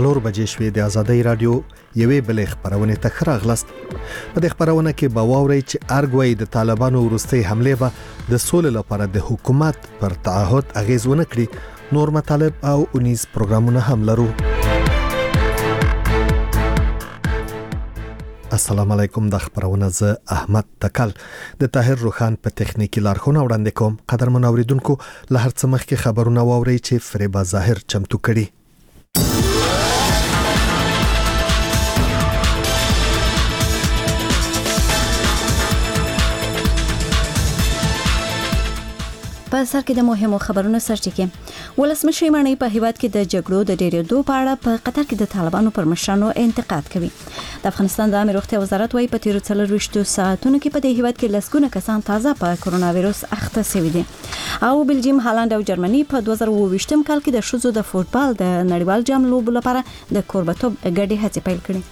څلور بجې شوې د ازادۍ رادیو یوې بلې خبرونه ته راغلاست. په دې خبرونه کې به واورئ چې ارګوي د طالبانو وروستۍ حمله به د سولې لپاره د حکومت پر تعهد اغیز ونه کړي. نور مطالب او 19 پروګرامونه هم لرو. السلام علیکم. د خبرونه ز احمد تکل د طاهر روخان په تخنیکی لارښوونه وړاندې کوم. قدرمن اوریدونکو له هر څه مخکې خبرونه واورئ چې فریبا ظاهر چمتو کړي. په سر کې د مهمو خبرونو سرچینې ولسمشر مانی په هیواد کې د جګړو د ډیرېدو په اړه په قطر کې د طالبانو پر مشرانو انتقاد کوي. د افغانستان د عامه روغتیا وزارت وايي په تیرو 24 ساعتونو کې په دې هیواد کې لسګونه کسان تازه په کرونا وایروس اخته شوي دي. او بلجیم، هالند او جرمني په 2022 کال کې د شوزو د فوتبال د نړیوال جام لوبو لپاره د کوربتوب ګډې هڅې پیل کړې.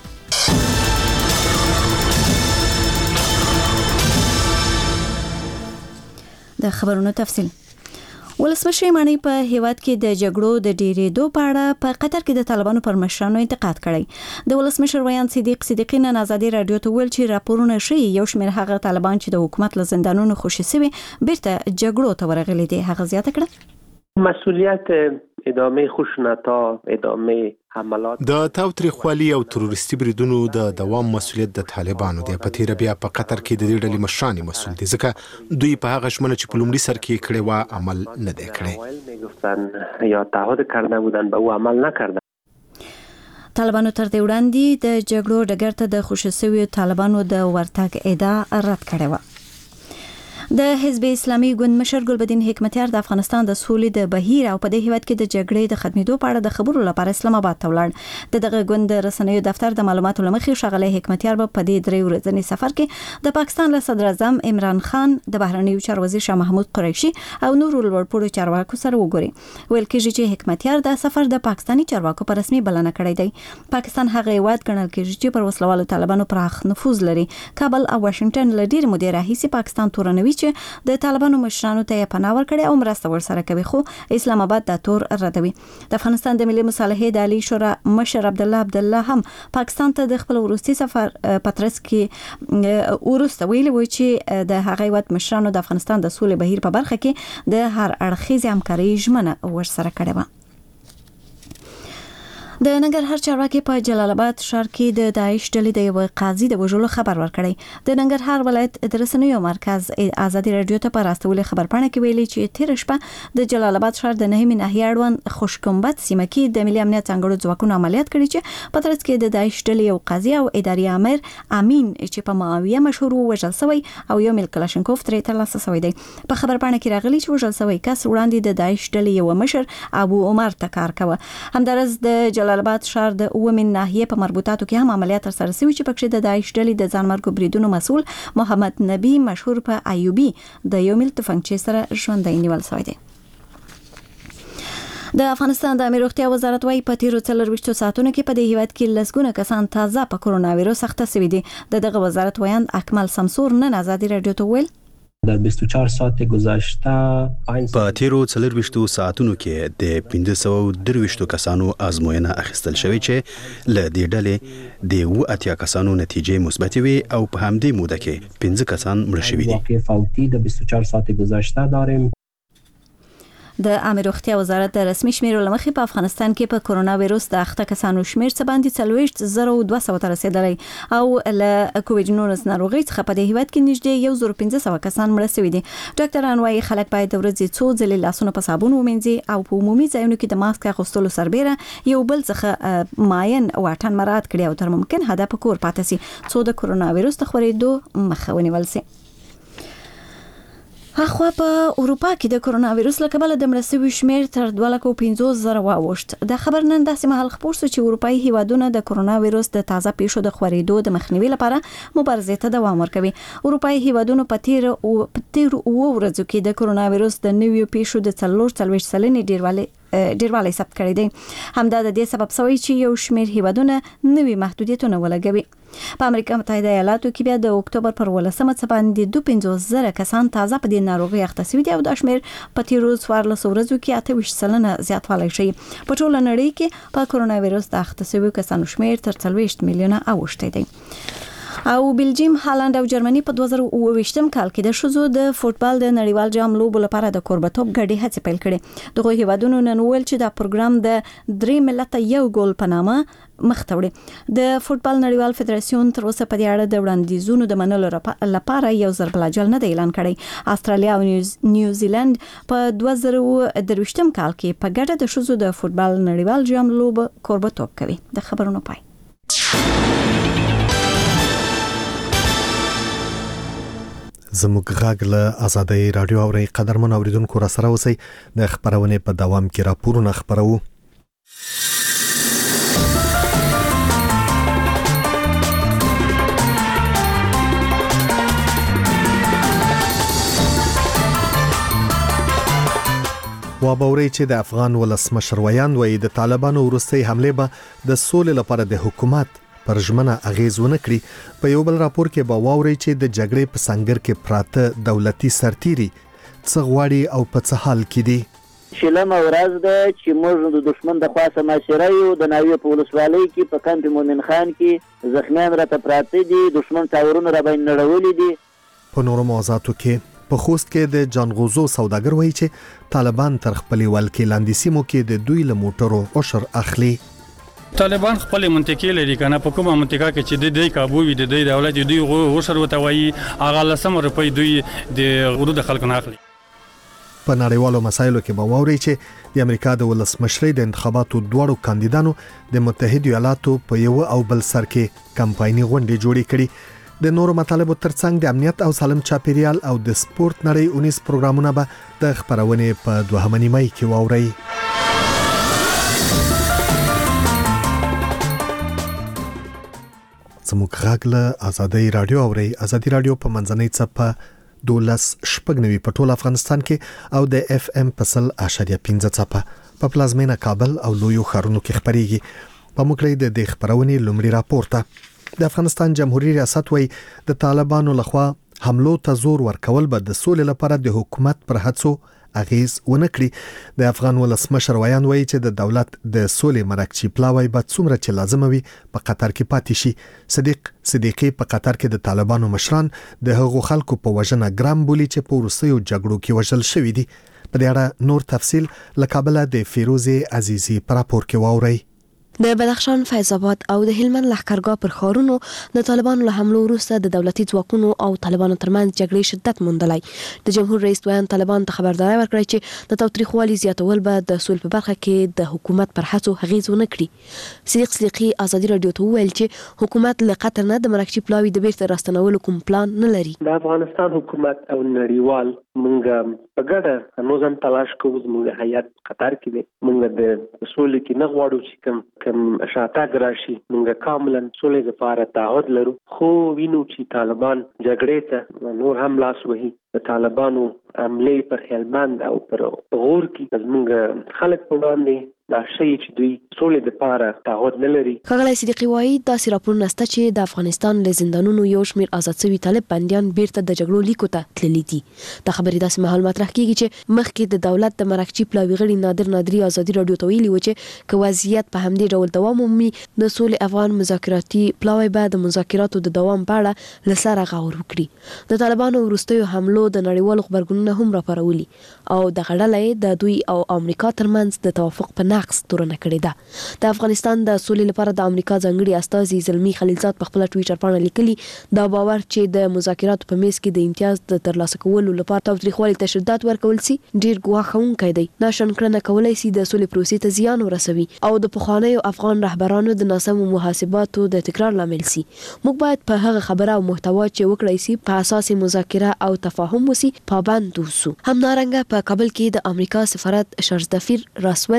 د خبرونو تفصیل. ولسمشر مانی په هیواد کې د جګړو د ډیرېدو په اړه په قطر کې د طالبانو پر مشرانو انتقاد کړی. د ولسمشر ویان صدیقی نن ازادي رادیو ته ویل چې راپورونه ښیي یو شمېر هغه طالبان چې د حکومت له زندانونو خوشي شوي بیرته جګړو ته ورغلي دي. هغه زیاته کړه مسئولیت ادامه خشونت‌ها، ادامه حملات د تاوتریخوالي او تروریستي بریدونو د دوام مسؤلیت د طالبانو دی. په تیر بیا په قطر کې د دې ډلې مشران مسؤل دي ځکه دوی په هغه شمنه چې په لومړي سر کې کړي و عمل نه دی کړی. میگفتن یا تعهد کرده بودن به او عمل نکردن. طالبانو تر دې وړاندې د جګړو ډګر ته د خوشسوي طالبانو د ورتګ ادعا رد کړې و. د حزب اسلامي ګوند مشر ګلبدین حکمتیار د افغانستان د سولې د بهیر او په دې هیواد کې د جګړې د ختمېدو په اړه د خبرو لپاره اسلام آباد ته ولاړ. دغه ګوند رسنیو دفتر د معلوماتو لمخې شغله حکمتیار په دې 3 ورځني سفر کې د پاکستان له صدر اعظم عمران خان، د بهرنیو چارو وزیر شاه محمود قریشي او نورو لوړپوړو چارواکو سره وګوري. ویل کېږي چې حکمتیار د سفر د پاکستاني چارواکو په رسمي بلنه کړی دی. پاکستان هغه هیواد ګڼل کېږي چې پر وسلوالو طالبانو پراخ نفوذ لري. کابل او واشنگټن له ډېر مودې راهیسې پاکستان تورنوي چې د طالبانو مشرانو ته پناه ورکړي او مرسته ورسره کوي، خو اسلام آباد د تور ردوي. د افغانستان د ملي مصالحې د عالی شورا مشر عبدالله هم پاکستان ته د خپل وروستي سفر پترس کې ورسته ویلي و چې د هغه وخت مشرانو د افغانستان د سولې بهیر په برخه کې د هر اړخیزې همکاري ژمنه ورسره کړې و. د ننګرهار چارواکي په جلال آباد ښار کې د داعش ډلې د یو قاضي د وژلو خبر ورکړی. د ننګرهار ولایت د رسنیو مرکز ازادي رادیو ته په راستولې خبرپاڼه کې ویلي چې تیر شپه د جلال آباد ښار د نهمې ناحیې اړوند خوشکمبد سیمه کې د ملي امنیت ځانګړو ځواکونو عملیات کړي چې په ترڅ کې د داعش ډلې یو قاضي او اداري امیر امین چې په معاویه مشهور وژل شوی او یو مل کلاشینکوف ترې ترلاسه شوی دی. په خبرپاڼه کې راغلي چې وژل شوی کس وړاندې د داعش ډلې یو مشر ابو عمر ته کار کاوه. همدارس د جلال آباد ښار د اومن ناحیې په مربوطاتو کې هم عملیات ترسره شوي چې پکې د داعش ډلې د ځانمرګو بریدونو مسؤل محمد نبی مشهور په ایوبي د یو مل تفنګچې سره ژوندی نیول شوی دی. د افغانستان د عامه روغتیا وزارت وايي په تیرو 24 ساعتونو کې په دې هیواد کې لسګونه کسان تازه په کرونا وایروس اخته شوي دي. دغه وزارت وایي اکمل سمسور نن ازادي رادیو ته ویل در 24 ساعت گذشته په تیرو 24 ساعتونو کې د 523 کسانو ازموینه اخیستل شوې چې له دې ډلې د 80 کسانو نتیجې مثبت وي او په همدې موده کې 15 کسان مړه شوي دي. واقع فوتی د 24 ساعت گذشته داریم. د عامه روغتیا وزارت د رسمي شمیرو لمخې په افغانستان کې په کرونا وایروس د اخته کسانو شمیر څه باندې 40,200 ته رسیدلی او له کووډ-19 ناروغۍ څخه په دې هیواد کې نږدې 1,500 کسان مړه شوي دي. ډاکټران وايي خلک باید د ورځې څو ځلې لاسونه په صابون ومینځي او په عمومي ځایونو کې د ماسک اغوستلو سربېره یو بل څخه ماین واټن مراعات کړي او تر ممکن حده په کور پاتې شي څو د کرونا وایروس د خپرېدو مخه ونیول شي. اخوا په اروپا کې د کرونا وایروس له کبله د مړه شویو شمیر تر 2,50,000 واوښت. د خبر نن داسې مهال خپور شو چې اروپایي هیوادونه د کرونا وایروس د تازه پیښو د خپرېدو د مخنیوي لپاره مبارزې ته دوام ورکوي. اروپایي هیوادونو په تیر ورځو کې د کرونا وایروس د نویو پیښو د 44 سلنې ډیروالی ډیروالی ثبت کړی دی. همدا د دې سبب شوی چې یو شمېر هیوادونه نوي محدودیتونه ولګوي. په امریکا متحده ایالاتو کې بیا د اکتوبر پر 18 څخه باندې 250,000 کسان تازه په دې ناروغي اخته شوي دي او د شمېر په تیرو 14 ورځو کې 28% زیاتوالی شوی. په ټوله نړۍ کې په کرونا وایرس د اخته شویو کسانو شمېر تر 40 میلیونه اوښتی دی. او بلجیم، هالند او جرمني په 2022م کال کې د ښځو د فوتبال د نړیوال جام لوبو لپاره د کوربتوب ګډې هڅې پیل کړې. دغه هیوادونو نن ویل چې دا پروګرام د 3 ملت یو ګول په نامه مخ ته وړي. د فوتبال نړیوال فدراسیون تر اوسه په دې اړه د وړاندیزونو د منلو لپاره یو ضرب الاجل نه دی اعلان کړی. استرالیا او نیوزیلند په 2023م کال کې په ګډه د ښځو د فوتبال نړیوال جام لوبو کوربتوب کوي. د خبرونو پای. زموږ غږ له آزادۍ رادیو اوري قدرمن اوریدونکو را سره اوسئ. د خبرونه په دوام کې راپورونه خبرو. وابوري چې د افغان ولسمشر ویاند وایي د طالبانو وروستۍ حمله به د سولې لپاره د حکومت پر ژمنه اغیز ونه کړي. په یو بل راپور کې به واوري چې د جګړې په سنگر کې پراته دولتي سرتيري څه غواړي او په څه حال کې دي. شلمه ورځ ده چې موږ د دشمن د خاصه معاشره یو د ناوی په ولسوالۍ کې په کمپ مومن خان کې زخمیان راته پراته دي. دشمن تاورونه را باندې نړولې دي. په نورو موضوعاتو کې په خوست کې د جانغوزو سوداګر وایي چې طالبان تر خپل ولکې لاندې سیمو کې د دوی له موټرو عشر اخلي. طالبان خپل منطقې لري کنه په کومه منطقه کې چې د کابو وي د دولت دوی غوښر وتوي هغه لسم روپۍ دوی د غرو د خلکو نه اخلي. په نړیوالو مسایلو کې به واوري چې د امریکا د ولسمشرۍ د انتخاباتو دوړو کاندیدانو د متحده ایالاتو په یو او بل سر کې کمپایني غونډې جوړې کړې. د نورو مطالبو ترڅنګ د امنیت او سالم چاپیریال او د سپورت نړۍ 19 پروګرامونه به د خبرونه په 2 مې کې واوري. زموږ غږ له آزادۍ رادیو اوري. آزادۍ رادیو په منځنۍ څپه 12.9 په ټول افغانستان کې او د اف ام په 100.15 څپه په پلازمینه کابل او لویو ښارونو کې خبريږي. په موږ د دې خبرونې لومړی راپورته د افغانستان جمهوریت ریاست وایي د طالبانو لخوا حملو ته زور ورکول به د سولې لپاره د حکومت پر هڅو اغیز ونه کړي. د افغان ولسمشر ویاند وایي چې د دولت د سولې مرکچی پلاوی به څومره چې لازم وي په قطر کې پاتې شي. صدیق صدیقی په قطر کې د طالبانو مشران د هغو خلکو په وژنه ګرام بولی چې په روسیو جګړو کې وژل شوی دي. په دې اړه نور تفصیل له کابل د فیروزه عزیزی پر راپور کې واوري. د بدخشان، فیض آباد او د هلمند لښکرګاه پر ښارونو د طالبانو له حملو وروسته د دولتي ځواکونو او طالبانو ترمنځ جګړې شدت موندلی. د جمهور رئیس ویاند طالبان ته خبرداری ورکړی چې د تاوتریخوالي زیاتول به د سولې په برخه کې د حکومت پر هڅو اغیز ونه کړي. صدیق صدیقی ازادي رادیو ته وویل چې حکومت له قطر نه د مرکچی پلاوی د بیرته راستنولو کوم پلان نه لري. د افغانستان حکومت او نړیوال مونږ په ګډه نوزم تلاش کوو. زموږ هیات قطر کې دی. مونږ د سولې کې نه غواړو چې کوم شاتګ راشي. مونږ کاملا سولې لپاره تعهد لرو، خو وینو چې طالبان جګړې ته نور هم لاس وهي. د طالبانو عملې پر هلمند او پر غور کې زموږ خلک په وړاندې دا شی چې دوی سولې لپاره تعهد نه لري. ښاغلی صدیقی وایي داسې راپورونه شته چې د افغانستان له زندانونو یو شمېر آزاد شوي طالب بندیان بیرته د جګړو لیکو ته تللي دي. دا خبرې داسې مهال مطرح کیږي چې مخکې د دولت د مرکچی پلاوي غړي نادر نادري ازادي رادیو ته ویلي و چې که وضعیت په همدې ډول دوام ومومي د سولې افغان مذاکراتي پلاوی به د مذاکراتو د دوام په اړه له سره غور وکړي. د طالبانو وروستیو حملو د نړیوالو خبرګونونو هم راپارولي او د غړلې د دوی او امریکا ترمنځ د توافق په نقص تورنه کړې ده. د افغانستان د سولې لپاره د امریکا ځانګړي استازي زلمی خلیلزاد په خپل ټویټر باندې لیکلي دا باور چې د مذاکراتو په میز کې د امتیاز د ترلاسه کولو لپاره تاوتریخوالي ته شدت ورکول سي ډیر ګواښونکی دی. ناشنکړنه کولای سي د سولې پروسې ته زیان ورسوي او د پخوانیو افغان رهبرانو د ناسمو محاسباتو د تکرار لامل سي. موږ باید په هغه خبره او محتوا چې وکړای سي په اساس مذاکره او تفاهم وسی پابند اوسو. همدارنګه په کابل کې د امریکا سفارت شرزدفیر راس ویلسن هم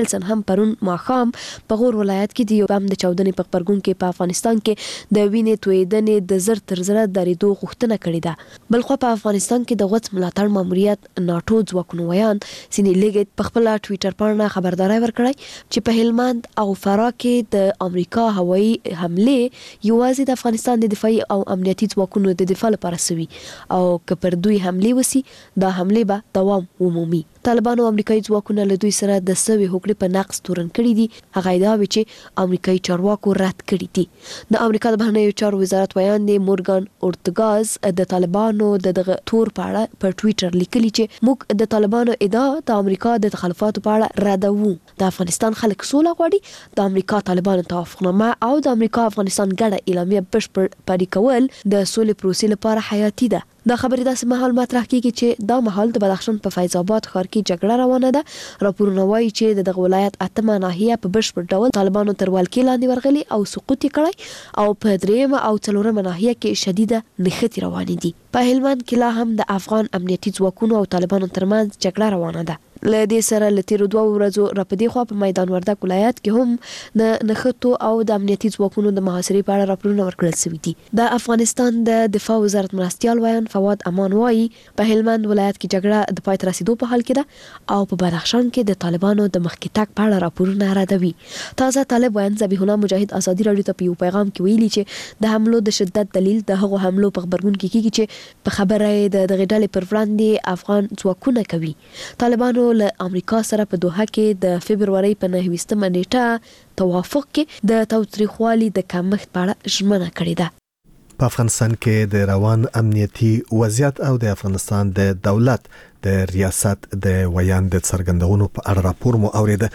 پرون ماښام په غور ولایت کې د یو بم د چاودنې په خبرګون کې په افغانستان کې د وینې تویدنې د زر تر زره درېدو غوښتنه کړې ده. بلخو په افغانستان کې د غوڅ ملاتړ ماموریت ناټو ځواکونو ویان سینې لګیت په خپل ټویټر باندې خبرداري ورکړی چې په هلمند او فراه کې د امریکا هوایي حمله یوازې د افغانستان د دفاعي او امنیتي ځواکونو د دفاع لپاره سوي او که پر دوی حمله وسی دا حمله به دوام ومومي. طالبانو امریکایي ځواکونه له دوی سره د سوي هوکړې په نقض تورن کړي دي. هغه دا وی چې امریکایي چارواکو رد کړي دي. د امریکا د بهرنیو چارو وزارت ویان دی مورګان اورتګاز د طالبانو دغه تور په اړه په ټویټر لیکلي چې موږ د طالبانو ادعا د امریکا د تخلفاتو په اړه ردوو. د افغانستان خلک سوله غواړي. د امریکا طالبانو توافقنامه او د امریکا افغانستان ګډه اعلامیه بشپړ پلي کول د سولې پروسې لپاره حیاتي ده. دا خبرې داسې مهال مطرح کیږي چې دا مهال د بدخشان په فیض آباد ښار کې جګړه روانه ده. راپورونه وایي چې دغه ولایت 8 ناحیه په بشپړ ډول طالبانو تر ولکې لاندې ورغلي او سقوط کړی او په 3 او 4 ناحیه کې شدیده نښتې روانې دي. په هلمند کې لا هم د افغان امنیتي ځواکونو او طالبانو ترمنځ جګړه روانه ده. له دې سره له تیرو 2 ورځو راپدې خوا په میدان وردګ ولایت کې هم د نښتو او د امنیتي ځواکونو د محاصرې په اړه راپورونه ورکړل شوي دي. د افغانستان د دفاع وزارت مرستیال ویان فواد امان وایي په هلمند ولایت کې جګړه د پای ته رسیدو په حال کې ده او په بدخشان کې د طالبانو د مخکې تګ په اړه راپورونه راډوي. تازه طالب ویان ذبیح الله مجاهد ازادي راډیو ته په یو پیغام کې ویلي چې د حملو د شدت دلیل د هغو حملو په خبرګون کې کیږي چې په خبره د دغه ډلې پر وړاندې افغان ځواکونه کوي. طالبانو له امریکا سره په دوحه کې د فبرवरी په 9 نیټه توافق کې د تاوتریخوالي د کمښت په اړه ژمنه کړې ده. په افغانستان کې د روان امنیتي وضعیت او د افغانستان د دولت د ریاست د ویان د څرګندونو په اړه راپور مو اوریده.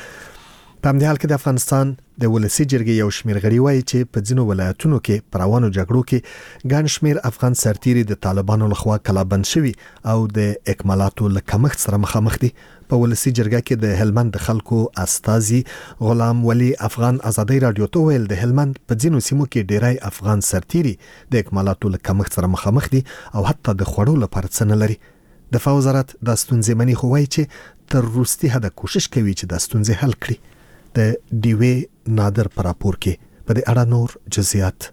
په همدې حال کې د افغانستان د ولسی جرګې یو شمېر غړي وایي چې په ځینو ولایتونو کې په روانو جګړو کې ګڼ شمېر افغان سرتیري د طالبانو لخوا کلابند شوي او د اکمالاتو له کمښت سره مخامخ دي. په ولسی جرګه کې د هلمند د خلکو استازي غلام ولی افغان ازادي راډیو ته ویل د هلمند په ځینو سیمو کې ډیری افغان سرتیري د اکمالاتو له کمښت سره مخامخ دي او حتی د خوړو لپاره څه نه لري. دفاع وزارت د ستونزې مني خو وایي چې تر وروستي حده کوشش کوي چې د ستونزې حل کړي. د ډیوی نادر پر راپور کې په دې اړه نور جزئیات.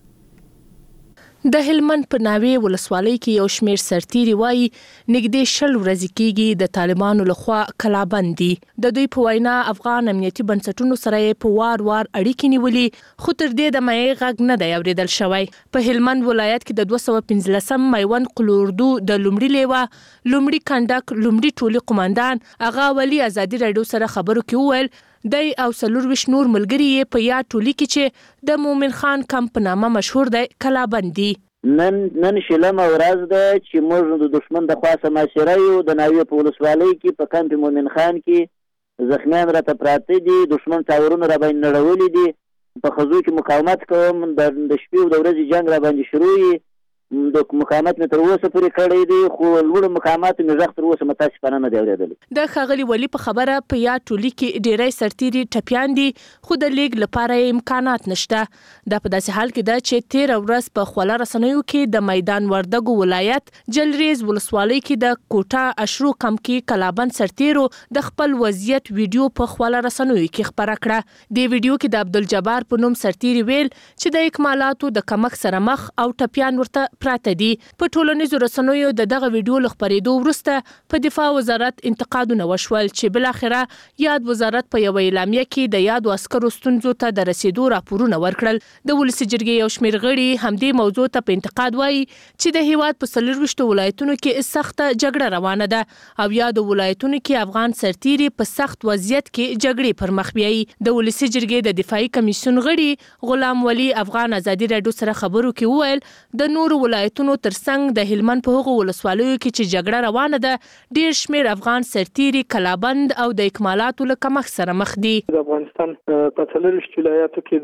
د هلمند په ناوې ولسوالۍ کې یو شمېر سرتیري وایي نږدې 10 ورځې کېږي د طالبانو لخوا کلابند دي. د دوی په وینا افغان امنیتي بنسټونو سره په وار اړیکې نیولې خو تر دې دمه یې غږ نه دی اورېدل شوی. په هلمند ولایت کې د 215 میوند قلوردو د لومړي لیوا لومړي کنډک لومړي ټولي قوماندان اغا ولی ازادي راډیو سره خبرو کې وویل دی او 24 نور ملګري یې په یا ټولي کې چې د مومن خان کمپ په نامه مشهور دی کلابند دي. نن شلمه ورځ ده چې موږ د دشمن د خاصه معاشره یو د ناوې په ولسوالۍ کې په کمپ مومن خان کې زخمیان راته پراته دي. دشمن تاورونه را باندې نړولي دي. په خزو کې مقاومت کوم د شپې او د ورځې جنگ را باندې شروع د مقاومت تر اوسه پورې کړی دی خو لوړ مقاومت نه ځخ تر اوسه متاسفانه نه دی اورېدلی. د ښاغلي ولی په خبره په یا ټولي کې ډیری سرتیري ټپیان دي خو د لیګ لپاره امکانات نشته. دا په داسې حال کې ده چې 13 ورځ په خوله رسنیو کې د میدان وردګو ولایت جلریز ولسوالۍ کې د کوټه اشرو کم کې کلابند سرتیرو د خپل وضعیت ویډیو په خوله رسنیو کې خبره کړه. د ویډیو کې د عبدالجبار په نوم سرتیري ویل چې د اکمالاتو د کمښت سره مخ او ټپیان ورته پراته دي. په ټولنیزو رسنیو دغه ویډیو له خپرېدو وروسته په دفاع وزارت انتقادونه وشول چې بل اخره یاد وزارت په یو اعلامیه کې د یاد عسکرو ستونزو ته د رسیدو راپورونه ورکړل. د ولسی جرګې یو شمېر غړي همدې موضوع ته په انتقاد وایي چې د هیواد په 24 ولایتونو کې سخته جګړه روانه ده او یاد ولایتونو کې افغان سرتیري په سخت وضعیت کې جګړې پر مخ بیایي. د ولسی جرګې د دفاعي کمیسیون غړي غلام ولی افغان ازادي راډیو سره خبرو کې وویل د نورو ولایتونو ترڅنګ د هلمند په هغو ولسوالیو کې چې جګړه روانه ده ډیر شمېر افغان سرتیري کلابند او د اکمالاتو له کمښت سره مخ دي. د افغانستان په 24 ولایاتو کې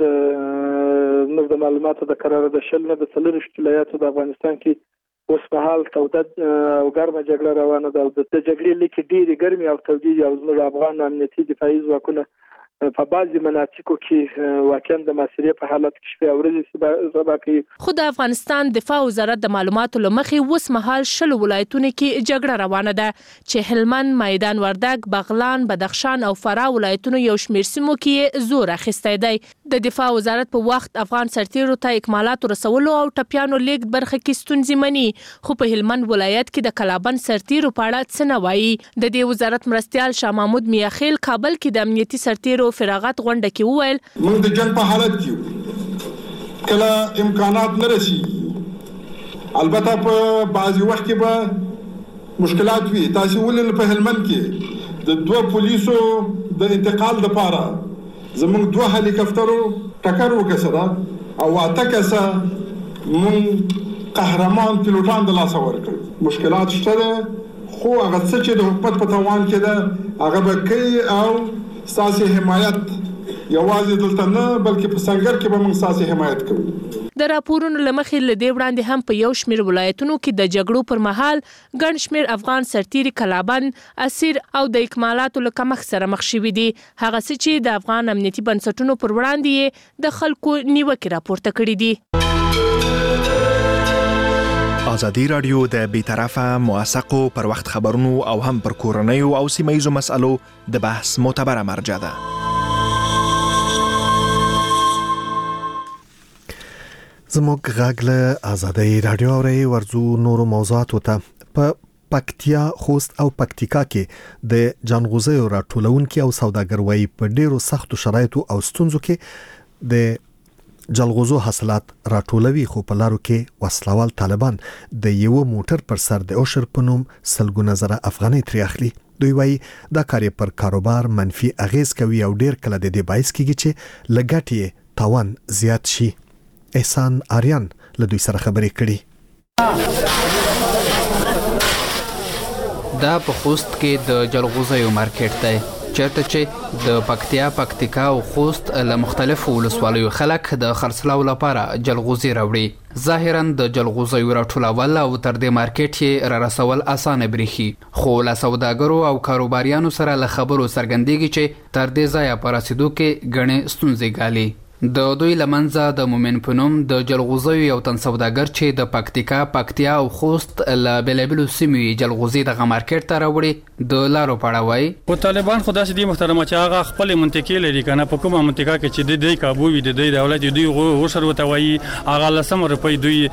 د معلوماتو د قرار د شل نه د 24 ولایاتو د افغانستان کې اوس په حال توده او ګرمه جګړه روانه ده. د جګړې لیکې ډېرې ګرمې او تودې او زموږ افغان امنیتي دفاعي ځواکونه په بعضي مناطقو کې واقعا د محاصرې په حالت کې شپې او ورځې سبا کوي. خو د افغانستان دفاع وزارت د معلوماتو لمخې اوس مهال 10 ولایتونو کې جګړه روانه ده چې هلمند، میدان وردګ، بغلان، بدخشان او فراه ولایتونو یو شمېر سیمو کې زور اخیستی دی. د دفاع وزارت په وخت افغان سرتیرو ته اکمالات رسولو او ټپیانو لیږد برخه کې ستونزې مني، خو په هلمند ولایت کې د کلابند سرتیرو په اړه څه نه وایي. د دې وزارت مرستیال شاه محمود میاخیل کابل کې د امنیتي سرتیرو فراغت غونډه کې وویل موږ د جنگ په حالت کې کله امکانات نه رسي، البته په بعضي وخت کې به مشکلات وي. تاسو ولې په هلمند کې د 2 پولیسو د انتقال لپاره زموږ 2 هلیکاپټرو ټکر وکړه او 8 کسه مون قهرمان پیلوټان د لاس ورکړ. مشکلات شته خو هغه څه چې د حکومت په توان کې ده هغه به کوي او ساسي حمایت یوازې دلته نه بلکې په سنگر کې به موږ ساسي حمایت کوو. د راپورونو لمخې لدی وړاندې هم په یو شمېر ولایتونو کې د جګړو پر مهال ګڼ شمېر افغان سرتیري کلابند، اسیر او د اکمالاتو له کمښت سره مخ شوي دي. هغه څه چې د افغان امنیتي بنسټونو پر وړاندې د خلکو نیوکې راپورته کړي دي. ازادي رادیو د بیطرفه موثقو پر وخت خبرونو او هم پر کورنیو او سیمه‌ییزو مسألو د بحث معتبره مرجع ده. زموږ غږ له ازادي رادیو اوري ورزو نورو موضوعاتو ته. په پکتیا، خوست او پکتیکا کې د جانغوزیو راټولونکو او سوداګروي په ډیرو سختو شرایطو او ستونزو کې د جلغوزو حاصلات راټولوي، خو په لارو کې وسلوال طالبان د یو موټر پر سر د اوشر په نوم سلګونه زره افغانۍ ترې اخلي. دوی وایي دا کار پر کاروبار منفي اغیز کوي او ډیر کله د دې باعث کیږي چې لګټي تاوان زیات شي. احسان آریان له دوی سره خبرې کړي. دا په خوست کې د جلغوزیو مارکیټ دی چېرته چې د پکتیا، پکتیکا او خوست له مختلفو ولسوالیو خلک د خرڅلاو لپاره جلغوزي راوړي. ظاهراً د جلغوزیو راټولول او تر دې مارکیټ یې را رسول اسانه بریخي، خو له سوداګرو او کاروباریانو سره له خبرو څرګندېږي چې تر دې ځایه په رسیدو کې ګڼې ستونزې ګالي. د دوی لمنځه د مومن پنوم د جلغوزیو یو تن سوداګر چې د پکتیکا، پکتیا او خوست له بېلابېلو سیمو جلغوزي دغه مارکیټ ته راوړي د لارو په اړه وایي. خو طالبان خو داسې دي محترمه چې هغه خپلې منطقې لري که نه، په کومه منطقه کې چې د دوی کابو وي د دوی دولت دوی غوښر ورته وایي، هغه 10 روپۍ دوی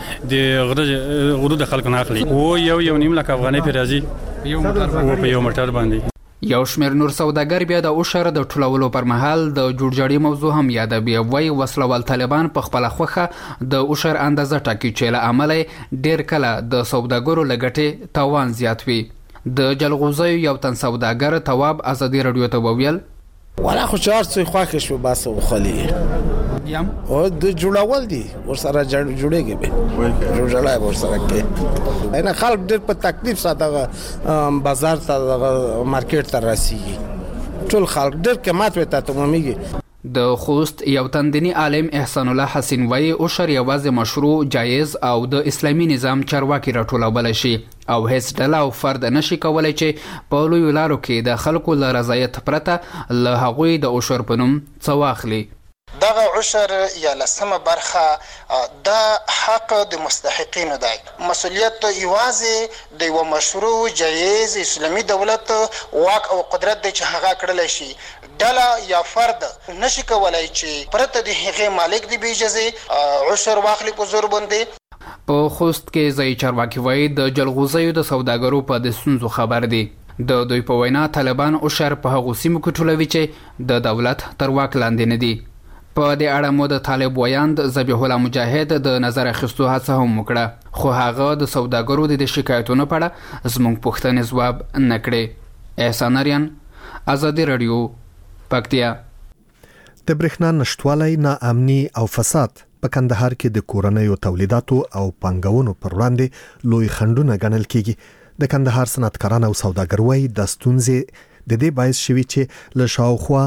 د غرو د خلکو نه اخلي. او یو نیم لک افغانۍ پرې راځي په یو موټر باندې. یو شمېر نور سوداګر بیا د اوشر د ټولولو پر مهال د جوړجاړي موضوع هم یادوي. وایي وسلوال طالبان په خپله خوښه د اوشر اندازه ټاکي چې له امله ډیر کله د سوداګرو له ګټې تاوان زیات وي. د جلغوزیو یو تن سوداګر تواب ازادي رادیو ته وویل ولا خو چار څه خوښ شو بس وخلی یم او د جوړول دي ورسره جوړېږي به جوړلای ورسره کې نه خلک ډېر په تکلیف ساته بازار ته مارکیټ ته راسیږي ټول خلک ډېر قیمت وته تمامېږي. د خوست یو تندنی عالم احسان الله حسین وایي اوشر یوازې مشروع، جایز او د اسلامي نظام چارواکي راټولول شي او هیڅ ډله او فرد نشي کولای چې په لویو لارو کې د خلکو له رضایت پرته له هغوی د اوشر په نوم څه واخلي. دغه عشر یا لسمه برخه دا حق د مستحقینو دی. مسؤلیت یوازې د یو مشروع، جایز اسلامي دولت واک او قدرت دی چې هغه کړلی شي. ډله یا فرد نشي کولای چې پرته د هغې مالک دی بې اجازې عشر واخلي په زور باندې. په خوست کې ځایي چارواکي وایي د جلغوزیو د سوداګرو په د ستونزو خبر دي. د دوی په وینا طالبان عشر په هغو سیمو کې ټولوي چې د دولت تر واک لاندې نه دي. په دې اړه مو د طالب ویاند ذبیح الله مجاهد د نظر اخیستو هڅه هم وکړه، خو هغه د سوداګرو د شکایتونو په اړه زموږ پوښتنې ځواب نه کړې. احسان آریان، ازادي رادیو، پکتیا. د برېښنا نشټوالی، ناامني او فساد په کندهار کې د کورنیو تولیداتو او پانګونو پر وړاندې لوی خنډونه ګڼل کیږي. د کندهار صنعتکاران او سوداګروي د ستونزې د دې باعث شوی چې له شاوخوا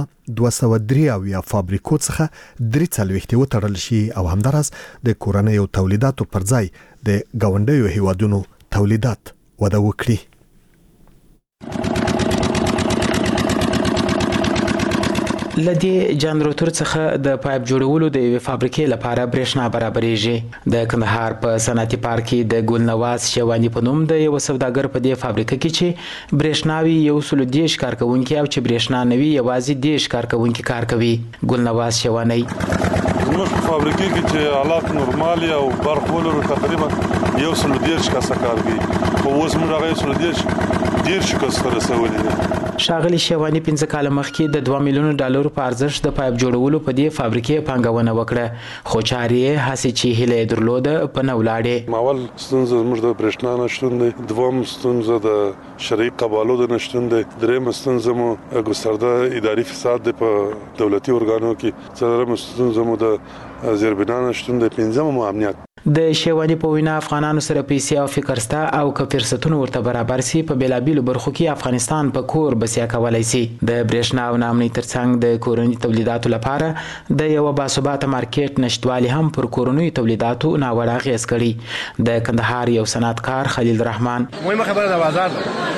203 فابریکو څخه 43 وتړل شي او همدارس د کورنیو تولیداتو پر ځای د ګاونډیو هیوادونو تولیدات وده وکړي. لدی جنراتور څخه د پایپ جوړولو د یوې فابریکې لپاره برېښنا برابرېږي. د کندهار په صنعتي پارک کې د ګلنواز شیواني په نوم د یو سوداګر په دې فابریکه کې چې برېښناوي 110 کارکونکي او چې برېښنا نوي یوازې 10 کارکونکي کار کوي. ګلنواز شیواني موږ په فابریکه کې چې حالات نورمالي او برخولو تقریبا 110 کسه کار کوي. په اوس موږ هغه 110 کسه رسولي دي. شاغلی شیوانی 5 کال مخکې د 2 میلیون ډالر په ارزښت د پایپ جوړولو په دې فابریکې پانګونه وکړه، خو چارې هڅې چې هیله درلوده په نه ولاړې. اول ستونزه زموږ د برېښنا نشتون دی، دوم ستونزه د شرعي قبالو د نشتون دی، دریم ستونزه مو ګسترده اداري فساد دی په دولتي ارګانو کې، څلورم ستونزه مو د زیربنا نشتون دی، پنځم مو امنیت. د شیوانی په وینا افغانانو سره پیسې او فکر ستا او که فرصتونه ورته برابر سي په بیلابیلو برخو کې افغانستان په کور بسیا کولای سي. د برېښنا او نامنۍ ترڅنګ د کورنۍ تولیداتو لپاره د یو باثباته مارکیټ نشټوالي هم پر کورنۍ تولیداتو ناوړه اغېز کړي. د کندهار یو صنعتکار خلیل رحمان مهمه خبره د بازار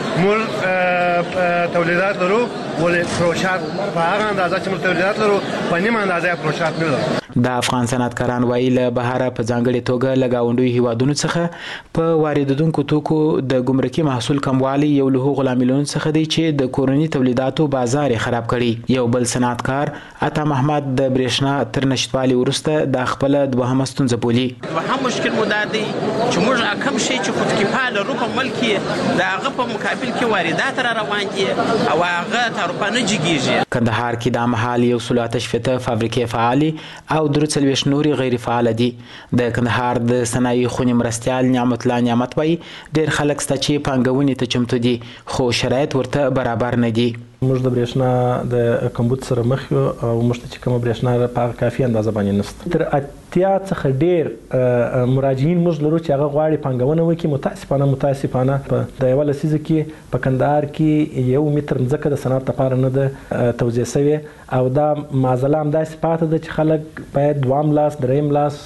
مول تولیدات لرو ولې پروشات په هغه اندازه چې مول تولیدات لرو په نیمه اندازه پروشات نه لرو. د افغان صنعتکاران وایي له بهره په ځانګړې توګه له ګاونډیو هیوادونو څخه په واردېدونکو توکو د ګمرکي محصول کموالی یو له هغو لاملونو څخه دی چې د کورني تولیداتو بازار یې خراب کړي. یو بل صنعتکار عطا محمد د برېښنا تر نشتوالي وروسته د خپله دوهمه ستونزه بولي. دوهم مشکل مو دا دی چې موږ کوم شی چې خودکفا لرو په ملک کې د هغه په مقابل کې واردات را روان دي او هغه تر اروپا نه جګیږي. کندهار کې د مهال 118 فابریکې فعالي او 43 نوري غیر فعال دي. د کندهار د صنایع خونې مرستیال نعمت الله نعمت وایي ډېر خلک سته چې پانګونې ته چمتو دي خو شرایط ورته برابر نه دي. موږ د برېښنا د کمبود سره مخ یو او موږ ته چې کومه برېښنا په کافي اندازه باندې نشته. تر اتیا څخه ډېر مراجعین موږ لرو چې هغه غواړي پانګونه وکړي. متاسفانه په د یوه لسیزه کې په کندهار کې 1 متر ځمکه د صنعت لپاره نه ده توزیع شوې او دا معضله همداسې پاتې ده چې خلک باید دوام لاس دریم لاس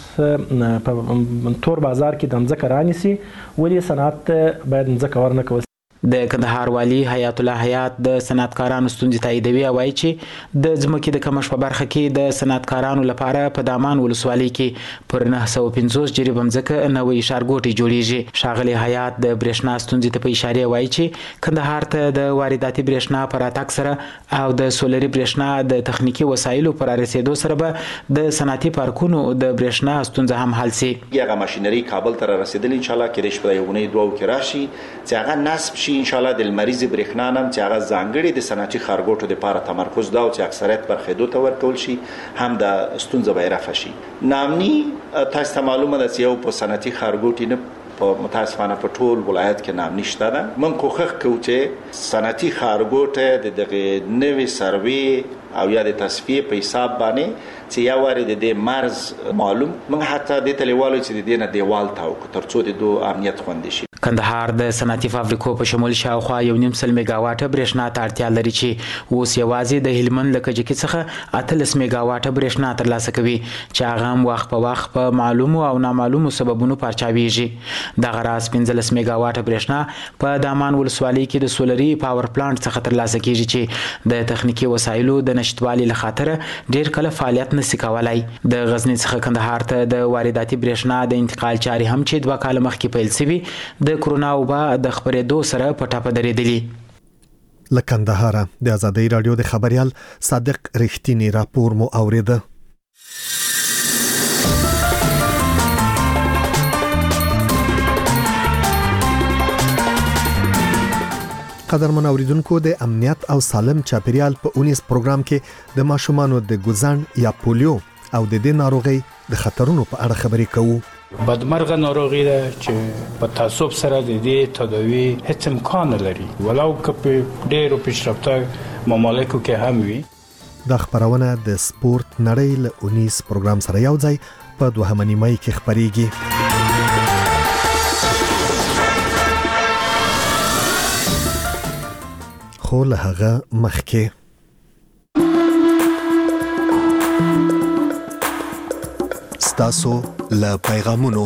په تور بازار کې د ځمکه رانیسي ولې صنعت باید ځمکه ورنکړي. د کندهار والی حیات الله حیات د صنعتکارانو ستونزې تاییدوي او وایي چې د ځمکې د کمښت په برخه کې د صنعتکارانو لپاره په دامان ولسوالۍ کې پر 950 جریبه ځمکه نوې ښارګوټي جوړیږي. ښاغلی حیات د برېښنا ستونزې ته په اشاره وایي چې کندهار ته د وارداتي برېښنا په راتګ سره او د سولري برېښنا د تخنیکي وسایلو پر رسیدو سره به د صنعتي پارکونو د برېښنا ستونزه هم حل سي. هغه ماشينري کابل ته رسیدل ان شاء الله کې رښتیا په یوې دوه کې راشي چې هغه نصب ان شاء الله د مریض برېښنا نم چې هغه ځانګړي د صنعتي خارګوټو لپاره تمرکز دا او چې اکثریت برخېدو ته ورکول شي هم د ستونزه به رفع شي. نامني تاسو ته معلومه ده چې یو په صنعتي خارګوټي نه په متاسفانه په ټول ولایت کې نام نشته ده. من کوښښ کوو چې صنعتي خارګوټه د دغه نوې سروي او یا د تصفیه په حساب باندې چې یا وارد د مرز معلوم من حتی د تلیوالو چې د دینه دیوال تاو ترڅو د دو امنیت خوندي شي. کندهار د صنعتي فابریکو په شمول شاوخوا 1.5 میگاواټه برېښنا ته اړتیا لري چې اوس یوازې د هلمند له کجکي څخه 13 میگاواټه برېښنا ترلاسه کوي چې هغه هم وخت په وخت په معلومو او نامعلومو سببونو پارچاویږي. دغه راز 15 میگاواټه برېښنا په دامان ولسوالۍ کې د سولري پاور پلانټ څخه ترلاسه کیږي چې د تخنیکي وسایلو د نشټوالي له خاطر ډېر کله فعالیت نشي کولای. د غزنی څخه کندهار ته د وارداتي برېښنا د انتقال چارې هم چې 2 کال مخکې پیل شوي د کرونا وبا د خبرېدو سره په ټاپه درېدلي. له کندهاره د ازادۍ راډیو د خبريال صادق رښتینی راپور مو اوریده. قدرمن اوریدونکو د امنیت او سالم چاپیریال په 19 پروګرام کې د ماشومانو د ګوزن یا پولیو او د دې ناروغي د خطرونو په اړه خبرې کوو. بدمرغه ناروغي ده چې په تعصب سره د دې تداوی هیڅ امکان لري ولو که په ډېرو پیشرفته ممالکو کې هم وي. د خبرونه د سپورت نړۍ له 19 پروګرام سره یو ځای په 2 نیمه کې خبريږي. خو له هغه مخکې ستاسو له پیغامونو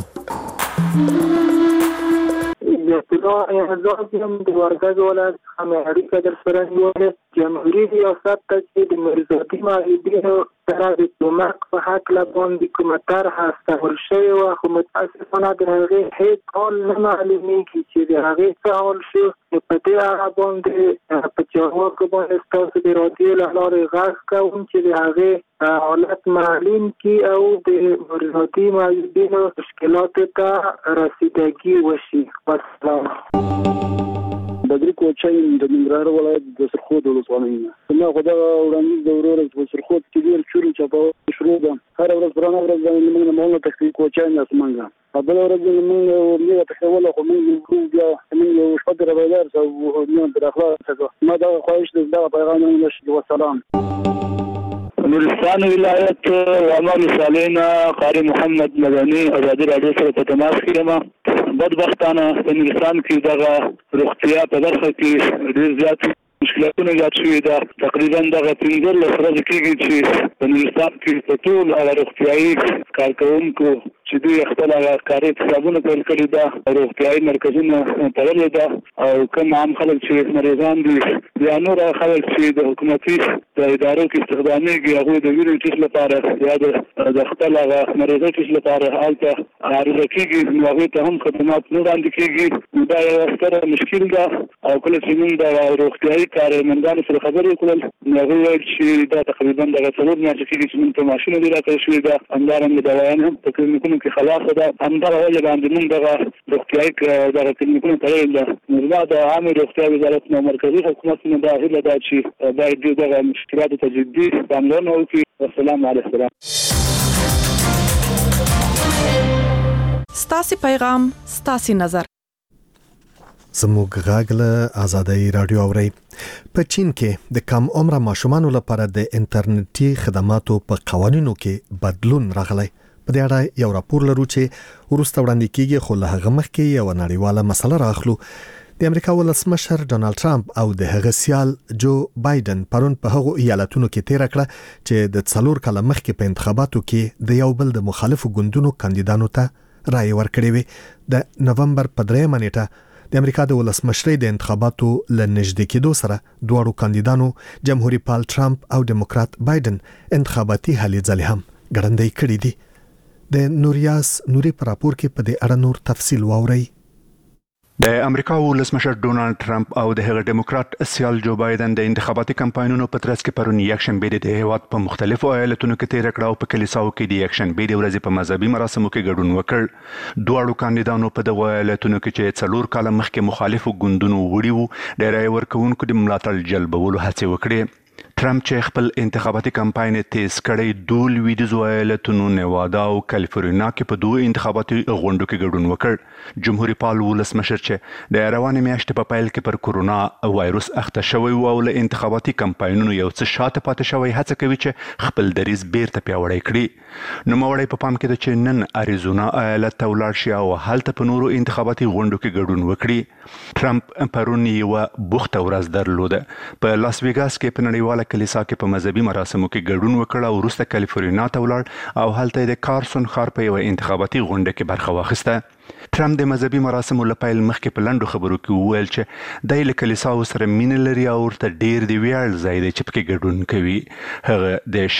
اطلاع اعزاز هم د ورګز ولایت معیاري کدر سره نیولې جمهوریت ریاست ته چې د مرزادي معاهدینو سره د کومک په حق لا باندې کومه طرح استول شوې وه، خو متاسفانه د هغې هیڅ حال نه معلومیږي چې د هغې څه حال شو. په دې اړه باندې په چارواکو باندې ستاسو د راډیو له لارې غږ کوم چې د هغې حالت معلوم کړي او د مرزادي معاهدینو مشکلاتو ته رسیدګي وشي. والسلام. بدري کوچای د ننګرهار ولایت د سرخود ولسوالۍ نه خو دا وړاندیز د ورور په سرخود کې ډیر چوري چاپاو شروع ده. هر ورځ پرانه ورځ باندې موږ نه تخصیص کوچای نه اسمنګا بل ورځ موږ تخول خو موږ بیا موږ شپه دربایدار او نه داخله څه ما دا خواهش د پیغام نشي. والسلام. نورستان ولایت عمل صالحین قاری محمد مدنی آزادی رادیو سره په تماس کې یم. بدبختانه په نورستان کې دغه روغتیا په برخه کې ډیر زیات مشکلاتونه زیات شوي ده. تقریبا دغه 15 ورځې کېږي چې په نورستان کې په ټول هغه روغتیایي کارکوونکو چې دوی خپل کاري حسابونه پیل کړي ده، روغتیایي مرکزونه تړلي ده او کوم عام خلک چې مریضان دي یا نور خلک چې د حکومتي د ادارو کې استخدامیږي هغوی د ویرو ټیسټ لپاره یا د خپل هغه مریضو ټیسټ لپاره هلته عرضه کېږي، نو هغوی ته هم خدمات نه وړاندې کېږي. دا یوه ستره مشکل ده او کله چې موږ د روغتیایي کارمندانو سره خبرې وکړل نو هغوی ویل چې دا تقریبا دغه 4 میاشتې کېږي چې موږ ته معاشونه دي راکړل شوي ده، همدارنګه دوايان هم په کلینیکونو کې خلاصه ده. همدغه وجه باندې موږ دغه روغتیایي دغه کلینیکونه تړلي ده. نو زما د عامې روغتیا وزارت نه مرکزي حکومت نه دا هیله ده چې باید دوی دغه مشکلاتو ته جدي پاملرنه وکړي. والسلام علیکم. ستاسو پیغام ستاسو نظر. زموږ غږ له آزادۍ رادیو اوري. په چین کې د کم عمره ماشومانو لپاره د انټرنیټي خدماتو په قوانینو کې بدلون راغلی. په دې اړه یو راپور لرو چې وروسته وړاندې کیږي، خو له هغه مخکې یو نړیواله مسله راخلو. د امریکا ولسمشر ډونالد ټرمپ او د هغه سیال جو بایدن پرون په هغو ایالتونو کې تیر کړه چې د 4 کال مخکې په انتخاباتو کې د یو بل د مخالفو ګوندونو کاندیدانو ته رائے ورکړې وي. د نومبر په 3 نیټه د امریکا د ولسمشرۍ د انتخاباتو له نږدې کېدو سره دواړو کاندیدانو جمهوریت پال ټرمپ او ډیموکرات بایدن انتخاباتي هلې ځلې هم ګړندۍ کړې دي. د نوریاس نوري پر راپور کې په دې اړه نور تفصیل واورئ. د امریکا ولسمشر ډونالد ټرمپ او د هغه ډیموکرات سیال جو بایدن د انتخاباتي کمپاینونو په ترڅ کې پرون یکشنبه د هیواد په مختلفو ایالتونو کې تیر کړه او په کلیساو کې د یکشنبه د ورځې په مذهبي مراسمو کې ګډون وکړ. دواړو کاندیدانو په دغه ایالتونو کې چې 4 کال مخکې مخالفو ګوندونو وړي وو د رای ورکوونکو د ملاتړ جلبولو هڅې وکړې. ټرمپ چې خپل انتخاباتي کمپاین تیز کړی دول ویډیو ایالتونو نیوادا او کالیفورنیا کې په دوه انتخاباتي غونډو کې ګډون وکړ. جمهوریت پال ولسمشر چې د روانې میاشتې په پیل کې پر کورونا وایروس اخته شوی او له انتخاباتي کمپاینونو یو څه شاته پاتې شوی هڅه کوي چې خپل دریځ بیرته پیاوړی کړي. نو موري په پام کې د چې نن اریزونا ایالت ته ولاړ شي او هلته په نورو انتخاباتي غونډو کې ګډون وکړي. ټرمپ پرون یو بوخته ورځ درلوده. په لاس ویګاس کې په نړیواله کلیسا کې په مذهبي مراسمو کې ګډون وکړ او وروسته کالیفورنیا ته ولاړ او هلته د کارسون ښار په یو انتخاباتي غونډه کې برخه واخیسته. ټرمپ د مذهبي مراسمو له پیل مخکې په لنډو خبرو کې وویل چې د له کلیساو سره مینه لري او ورته ډیر دی ویاړ ځای دی چې پکې ګډون کوي. هغه د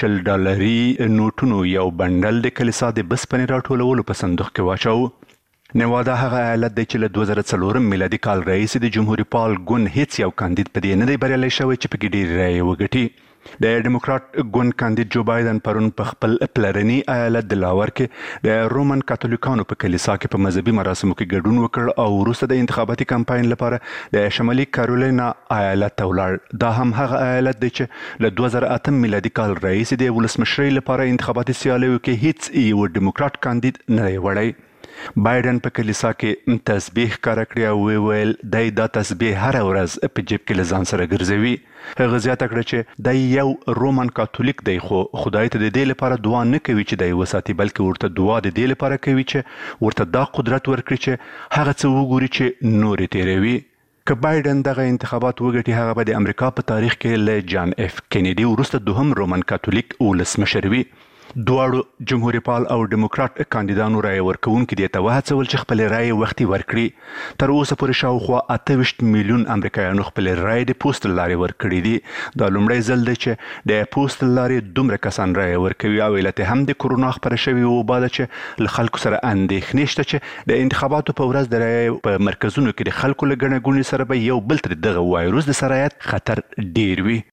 $10 نوټونو یو بندل د کلیسا د بسپنې راټولولو په صندوق کې واچاو. نیوادا هغه ایالت دی چې له 2004 میلادي کال راهیسې د جمهوریت پال ګوند هیڅ یو کاندید په دې نه دی بریالی شوی چې پکې ډېرې رایې وګټي. د ډیموکرات ګوند کاندید جو بایدن پرون په خپل پلرني ایالت دلاور کې د رومن کاتولیکانو په کلیسا کې په مذهبي مراسمو کې ګډون وکړ او وروسته د انتخاباتي کمپاین لپاره د شمالي کارولینا ایالت ته ولاړ. دا هم هغه ایالت دی چې له 2008 میلادي کال راهیسې د ولسمشرۍ لپاره انتخاباتي سیالیو کې هیڅ یو ډیموکرات کاندید نه دی وړی. بایدن په کلیسا کې تسبیح کار کړی او ویل دای دا تسبیح هر ورځ په جیب کې لزان سره ګرځوي. هغه زیاته کړه چې د یو رومن کاتولیک دی خو خدای ته د دې لپاره دعا نه کوي چې د وساتي بلکې ورته دعا د دې لپاره کوي چې ورته دا قدرت ورکړي چې هغه څه وګوري چې نور تیروي. که بایدن دغه انتخابات وګټي هغه به د امریکا په تاریخ کې له جان اف کینیډي وروسته دوهم رومن کاتولیک ولسمشر وي. دواړو جمهوریت پال او ډیموکرات کاندیدانو رای ورکوونکي دې ته وهڅول چې خپل رای وختي ورکړي. تر اوسه پورې شاوخوا 28 میلیون امریکایانو خپل رای د پوسټل لارې ورکړي دي. دا لومړی ځل دی چې د پوسټل لارې دومره کسان رای ورکوي او علت هم د کورونا خپره شوې وبا ده چې له خلکو سره اندېښنې شته چې د انتخاباتو په ورځ د رای په مرکزونو کې د خلکو له ګڼه ګوڼې سره به یو بل ته دغه وایروس د سرایت خطر ډیر وي.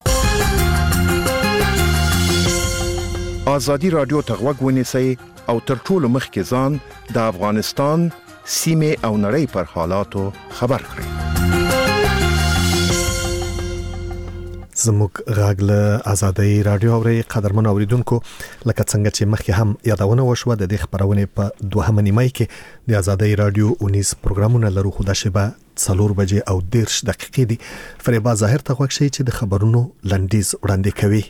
آزادی رادیو ته غوږ ونیسئ او تر ټولو مخکې ځان د افغانستان سیمې او نړۍ پر حالاتو خبر کړئ. زموږ غږ له آزادۍ رادیو اوري قدرمن اوریدونکو، لکه څنګه چې مخکې هم یادونه وشوه د دې خبرونه په 2 نیمه کې د آزادۍ رادیو 19 پروګرامونه لرو، خو د شبا 4 بجې او 10 دقیقې دي. فریبا ظاهر ته غوښ شي چې د خبرونو لنډیز وړاندې کوي.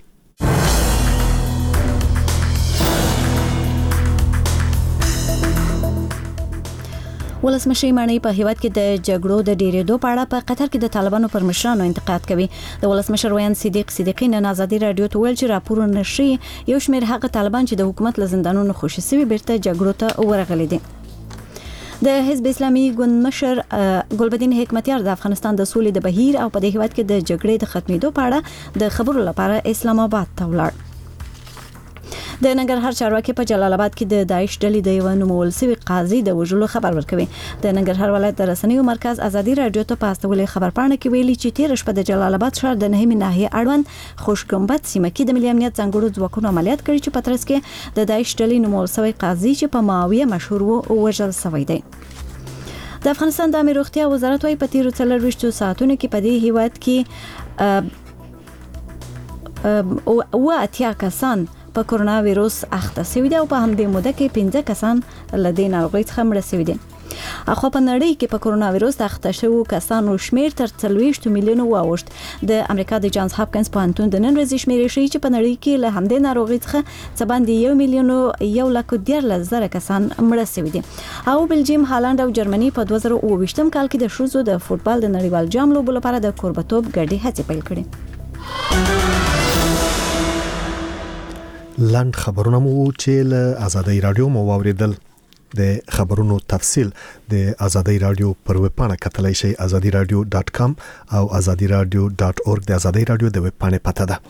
ولسمشر مانی په هیواد کې د جګړو د ډیرېدو په اړه په قطر کې د طالبانو پر مشرانو انتقاد کوي. د ولسمشر ویان صدیق صدیقی نن آزادي رادیو ته ویل چې راپور نشي یو شمېر هغه طالبان چې د حکومت له زندانونو خوشي سوي بیرته جګړو ته ورغلي دي. د حزب اسلامي ګوند مشر ګلبدین حکمتیار د افغانستان د سولې د بهیر او په دې هیواد کې د جګړې د ختمېدو په اړه د خبرو لپاره اسلام آباد ته ولاړ. د ننګرهار چارواکي په جلال آباد کې د داعش ډلې د یو نومول سوي قاضي د وژلو خبر ورکوي. د ننګرهار ولایت د رسنیو مرکز آزادي رادیو ته په استولې خبرپاڼه کې ویلي چې تیر شپه د جلال آباد ښار د نهمې ناحیې اړوند خوشګمبد سیمه کې د ملي امنیت ځانګړو ځواکونو عملیات کړي چې په ترڅ کې د داعش ډلې نومول سوي قاضي چې په معاویه مشهور وو وژل شوی دی. د افغانستان د امنیت روغتیا وزارت وايي په تیر 24 ساعتونو کې په دې هیواد کې اتیا کسان په کورونا وایروس اخته شوي دي او په همدې موده کې 15 کسان له دې ناروغۍ څخه مړه شوي دي. اخو په نړۍ کې په کورونا وایروس اخته شوو کسانو شمېر تر 40 میلیونه واوښت. د امریکا د جانز هاپکینز پوهنتون د نن ورځې شمېرې ښیي چې په نړۍ کې له همدې ناروغۍ څخه څه باندې 1,114,000 کسان مړه شوي دي. او بلجیم، هالند او جرمني په 2022 کال کې د ښځو د فوټبال د نړیوال جام لوبو لپاره د کوربتوب ګډې هڅې پیل کړې. لاند خبرونه مو چې له آزادۍ رادیو مو واوریدل. د خبرونو تفصیل د آزادۍ رادیو پر ویب پاڼه کتلای شئ azadiradio.com او azadiradio.org د آزادۍ رادیو د ویب پاڼې پته ده.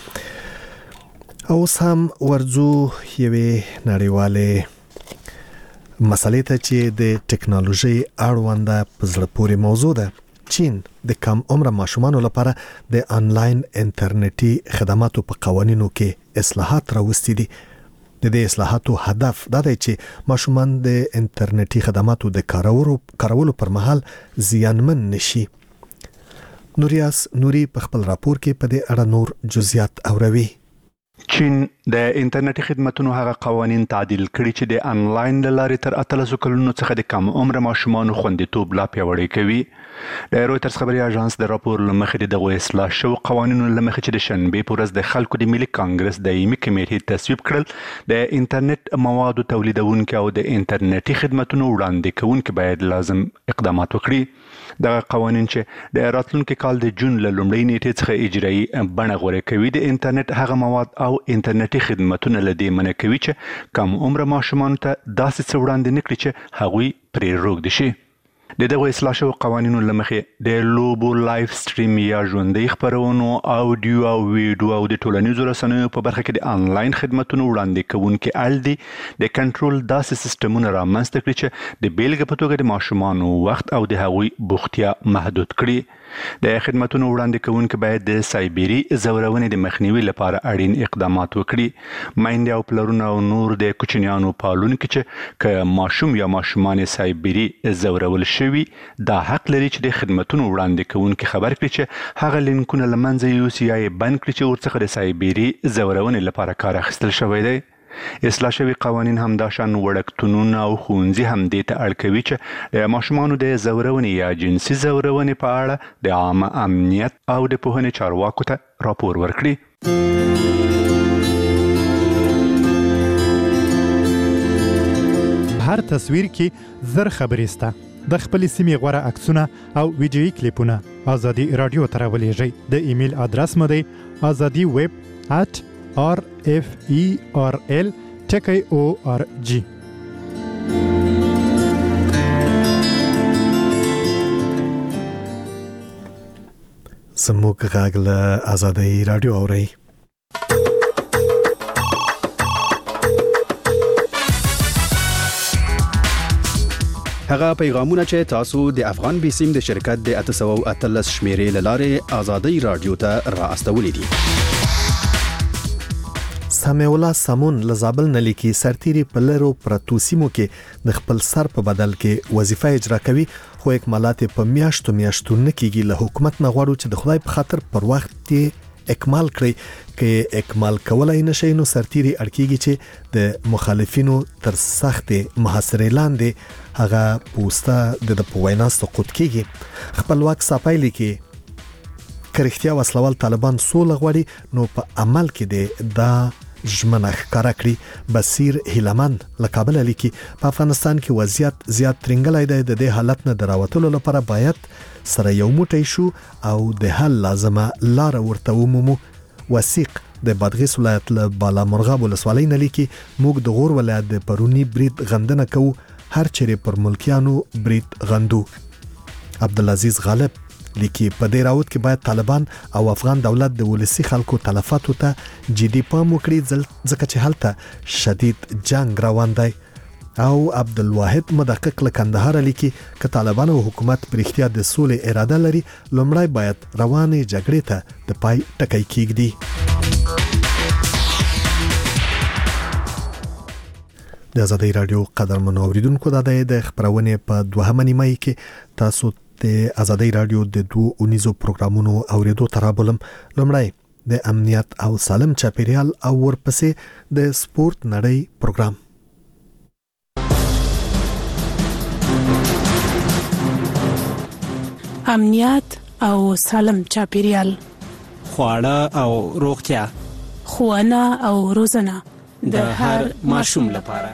او سم ورځو یوې نړیواله مسلې ته چې د ټکنالوژي اړوند په زړه پورې موضوع ده. چین د کم عمر ماشومانو لپاره د انلاین انټرنیټي خدماتو په قوانینو کې اصلاحات راوستي دي. د دې اصلاحاتو هدف دا دی چې ماشومان د انټرنیټي خدماتو د کارولو پر مهال زیانمن نشي. نوریاس نوري په خپل راپور کې په دې اړه نور جزئیات اوروي. چین د انټرنیټي خدماتو هغه قوانين تعدیل کړي چې د انلاین لارې تر 13 کلونو څخه د کم عمر ماشومانو خوندیتوب لا پیاوړی کوي. د رويټرز خبري اژانس د راپور لمخې د اصلاح شو قوانینو لمخې چې د شنبه په ورځ د خلکو د ملي کانګرس دایمي کمیټې تصویب کړل، د انټرنیټ موادو تولیدونکو او د انټرنیټي خدماتو وړاندې کوونکو باید لازم اقدامات وکړي. دا قوانين چې د راتلونکي کال د جون له لومړۍ نیټې څخه اجرایي بڼه غوړه کوي د انټرنیټ هغه مواد او انټرنیټي خدماتونه لدې منع کوي چې کم عمر ماشومان ته داسې څه وړاندې نکړي چې هغوی پرې روږدي شي. د دغه اصلاح شوو قوانینو لمخې د لوبو لایف سټریم یا ژوندۍ خبرونو اوډیو او ویډیو او د ټولنیزو رسنیو په برخه کې د انلاین خدماتو وړاندې کوونکي ال دي د کنټرول داسې سیستمونه رامنځته کړي چې د بیلګې په توګه د ماشومانو وخت او د هغوی بوختیا محدود کړي. د خدماتو وړاندې کوونکي باید د سایبری زورونې د مخنیوي لپاره اړین اقدامات وکړي. مایندې او پلرونه او نور د کوچنیانو پالونکي چې که ماشوم یا ماشومان سایبری زورول شوي دا حق لري چې د خدماتو وړاندې کوونکي خبر کړي چې هغه لینکونه لمنځه یوسي یا بند کړي چې ورڅخه د سایبری زورونې لپاره کار اخیستل شوی دی. اصلاح شوی قوانین هم دا شان وړکتونونه او ښوونځي هم دې ته اړ کوي چې د ماشومانو د زورونې یا جنسي زورونې په اړه د عامه امنیت او د پوهنې چارواکو ته راپور ورکړي. هر تصویر کې زر خبرې سته. د خپلې سیمې غوره عکسونه او ویډیویي کلیپونه آزادي رادیو ته راولېږئ. د ایمیل ادرس مو دی azadiweb@ RFERL.org. زموږ غږ له آزادۍ رادیو اوري. هغه پیغامونه چې تاسو د افغان بیسیم د شرکت د 813 شمیرې لاره آزادۍ رادیو ته را استولې دي. سامع الله سمون لزابل نلیکي سرتيري پلرو پرتوسیمو کې د خپل سر په بدل کې وظیفه اجرا کوي، خو اکمالات په میاشتو نه کېږي. له حکومت نه غواړو چې د خدای په خاطر پر وخت کې اکمال کړي. کې اکمال کولای نشي نو سرتيري اړکیږي چې د مخالفینو تر سخت محاصره لاندې هغه پوسټه د پوینا سقوط کیږي. خپلواک صاحب کې کرختیا وسلوال طالبان سول غوړي نو په عمل کې دا ژمنه ښکارا کړی. بصیر هیلمن لکابل لیکي په افغانستان کې وضعیت زیات ترنګلای دی. د دې حالت نه دراوتلو لپاره باید سره یو موټی شو او د حل لازمه لار ورته ومومو. وثیق د بادغیس ولایت له بالا مرغاب ولسوالۍ نه لیکي موږ د غور ولایت د پرونی برید غندنه کوو، هر چیرې پر ملکیانو برید غندو. عبدالعزیز غالب لیکي په دې راوت کې باید طالبان او افغان دولت د ولسی خلکو تلفاتو ته جدي پام وکړي ځکه چې هلته شدید جنگ روان دی. او عبدالواحد مدقق له کندهار لیکي ک طالبان او حکومت پرختیا د سولې اراده لري، لومړی باید روانې جګړې ته د پای ټکی کېږدي. د آزادۍ رادیو قدرمنو اوریدونکو د خبرونه په دوهمه نیمه کې تاسو د آزادۍ رادیو د 2 پروګرامونو اوریدو ترابلم. لومړی د امنیت او سالم چاپیریال او ورپسې د سپورت نړۍ پروګرام. امنیت او سالم چاپیریال، خواړه او روغتیا، ښوونه او روزنه د هر ماشوم لپاره.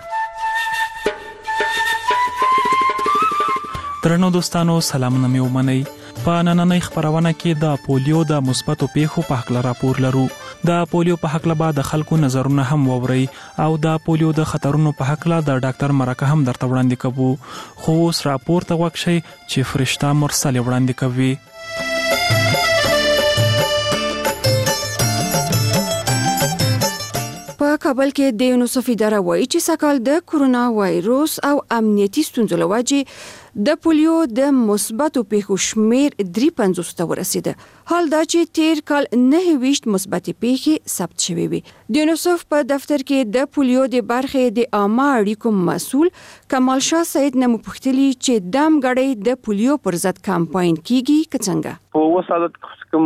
درنو دوستانو سلامونه مې ومنئ. په نننۍ خبرونه کې د پولیو د مثبتو پیښو په حق راپور لرو. د پولیو په حق له د خلکو نظرونه هم ووري او د پولیو د خطرونو په حق له د ډاکټر مرکه هم درته وړاندې کوو. خو اوس راپور ته وکشي چې فرشته مرسل وړاندې کوي. په کابل کې د یونیسف اداره وایي چې سکهال د کورونا وایروس او امنیتي ستونزو له وجې د پولیو د مثبتو پیښو شمیر 350 ته ورسیده. حال دا چې تیر کال 29 مثبت پیښې ثبت شوې وي. د یونیسف په دفتر کې د پولیو د برخې د عامه اړیکو مسؤل کمال شاه سید نه مپوښتلي چې دم غړي د پولیو پر ضد کمپاین کیږي که څنګه. په وسادت کوم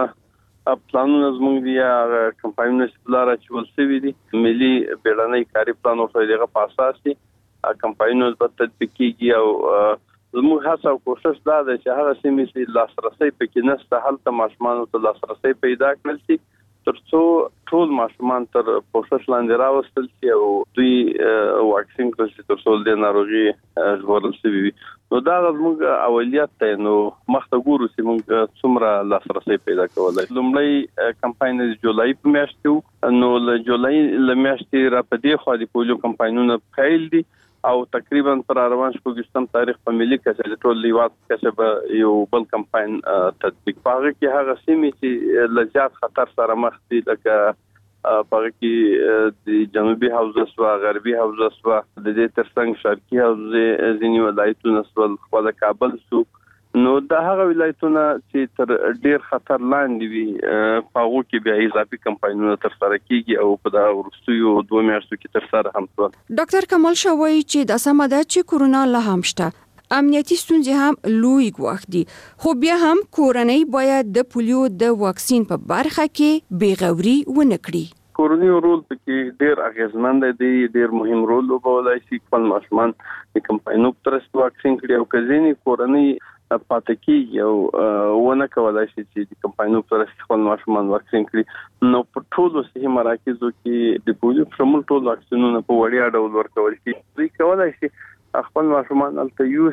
پلانونه زموږ دی کمپاینونه چې لاره چول سوي دي ملي بیړنۍ کاری پلان او دغه په اساس دي کمپاینونه په تطبیق کیږي او زموږ هڅه او کوشش دا ده چې هغه سیمې چې لاسرسي پکې نشته هلته ماشومانو ته لاسرسي پیدا کړل شي ترڅو ټول ماشومان تر پوښښ لاندې راوستل شي او دوی واکسین کړل شي ترڅو د ناروغي ژغورل شي. نو دا زموږ اولویت دی. نو مخته ګورو چې موږ څومره لاسرسي پیدا کولای. لومړی کمپاین د جولای په میاشت کې نو له جولای له میاشتې را پدې خو د پولیو کمپاینونه پیل دي او تقریبا پر روان شپږم تاریخ په ملي کچه ټول لیوات کچه به یو بل کمپاین تطبیق پاره کې هغه سیمې چې لزیات خطر سره مخ دي لکه پاره کې د جنوبي حوزه سوا غربي حوزه سوا د دې ترڅنګ شرقي حوزه ځینې ولایتونه سوا خو د کابل سو نو دا هغه ولایتونه چې تر ډیر خطر لاندې وي پاغو کې بیا اضافي کمپاینونه تر سره کیږي او په دا ورستیو 2 میاشتو کې تر سره هم شو. ډاکټر کمال شوی چې د سماده چې کورونا لا هم شته امنیتي ستونزې هم لوی ګواښ دي خو بیا هم کورنۍ باید د پولیو د واکسین په برخه کې بیغوري ونه کړي. کورونی رول پکې ډیر اغیزمن دی، ډیر مهم رول لوبولای شي. خپل ماشومان د کمپاینونو تر څنګ واکسین کړي او کزيني کورنۍ پاتکی او ونه کولای شي چې د کمپاینونو تر څنګ خپل ماشومان واکسین کړي. نو په ټولو صحي مراکزو کې د پولیو شمول ټول واکسینونه په وړیا ډول ورکول شي. دوی کولای شي خپل ماشومان الته یوسي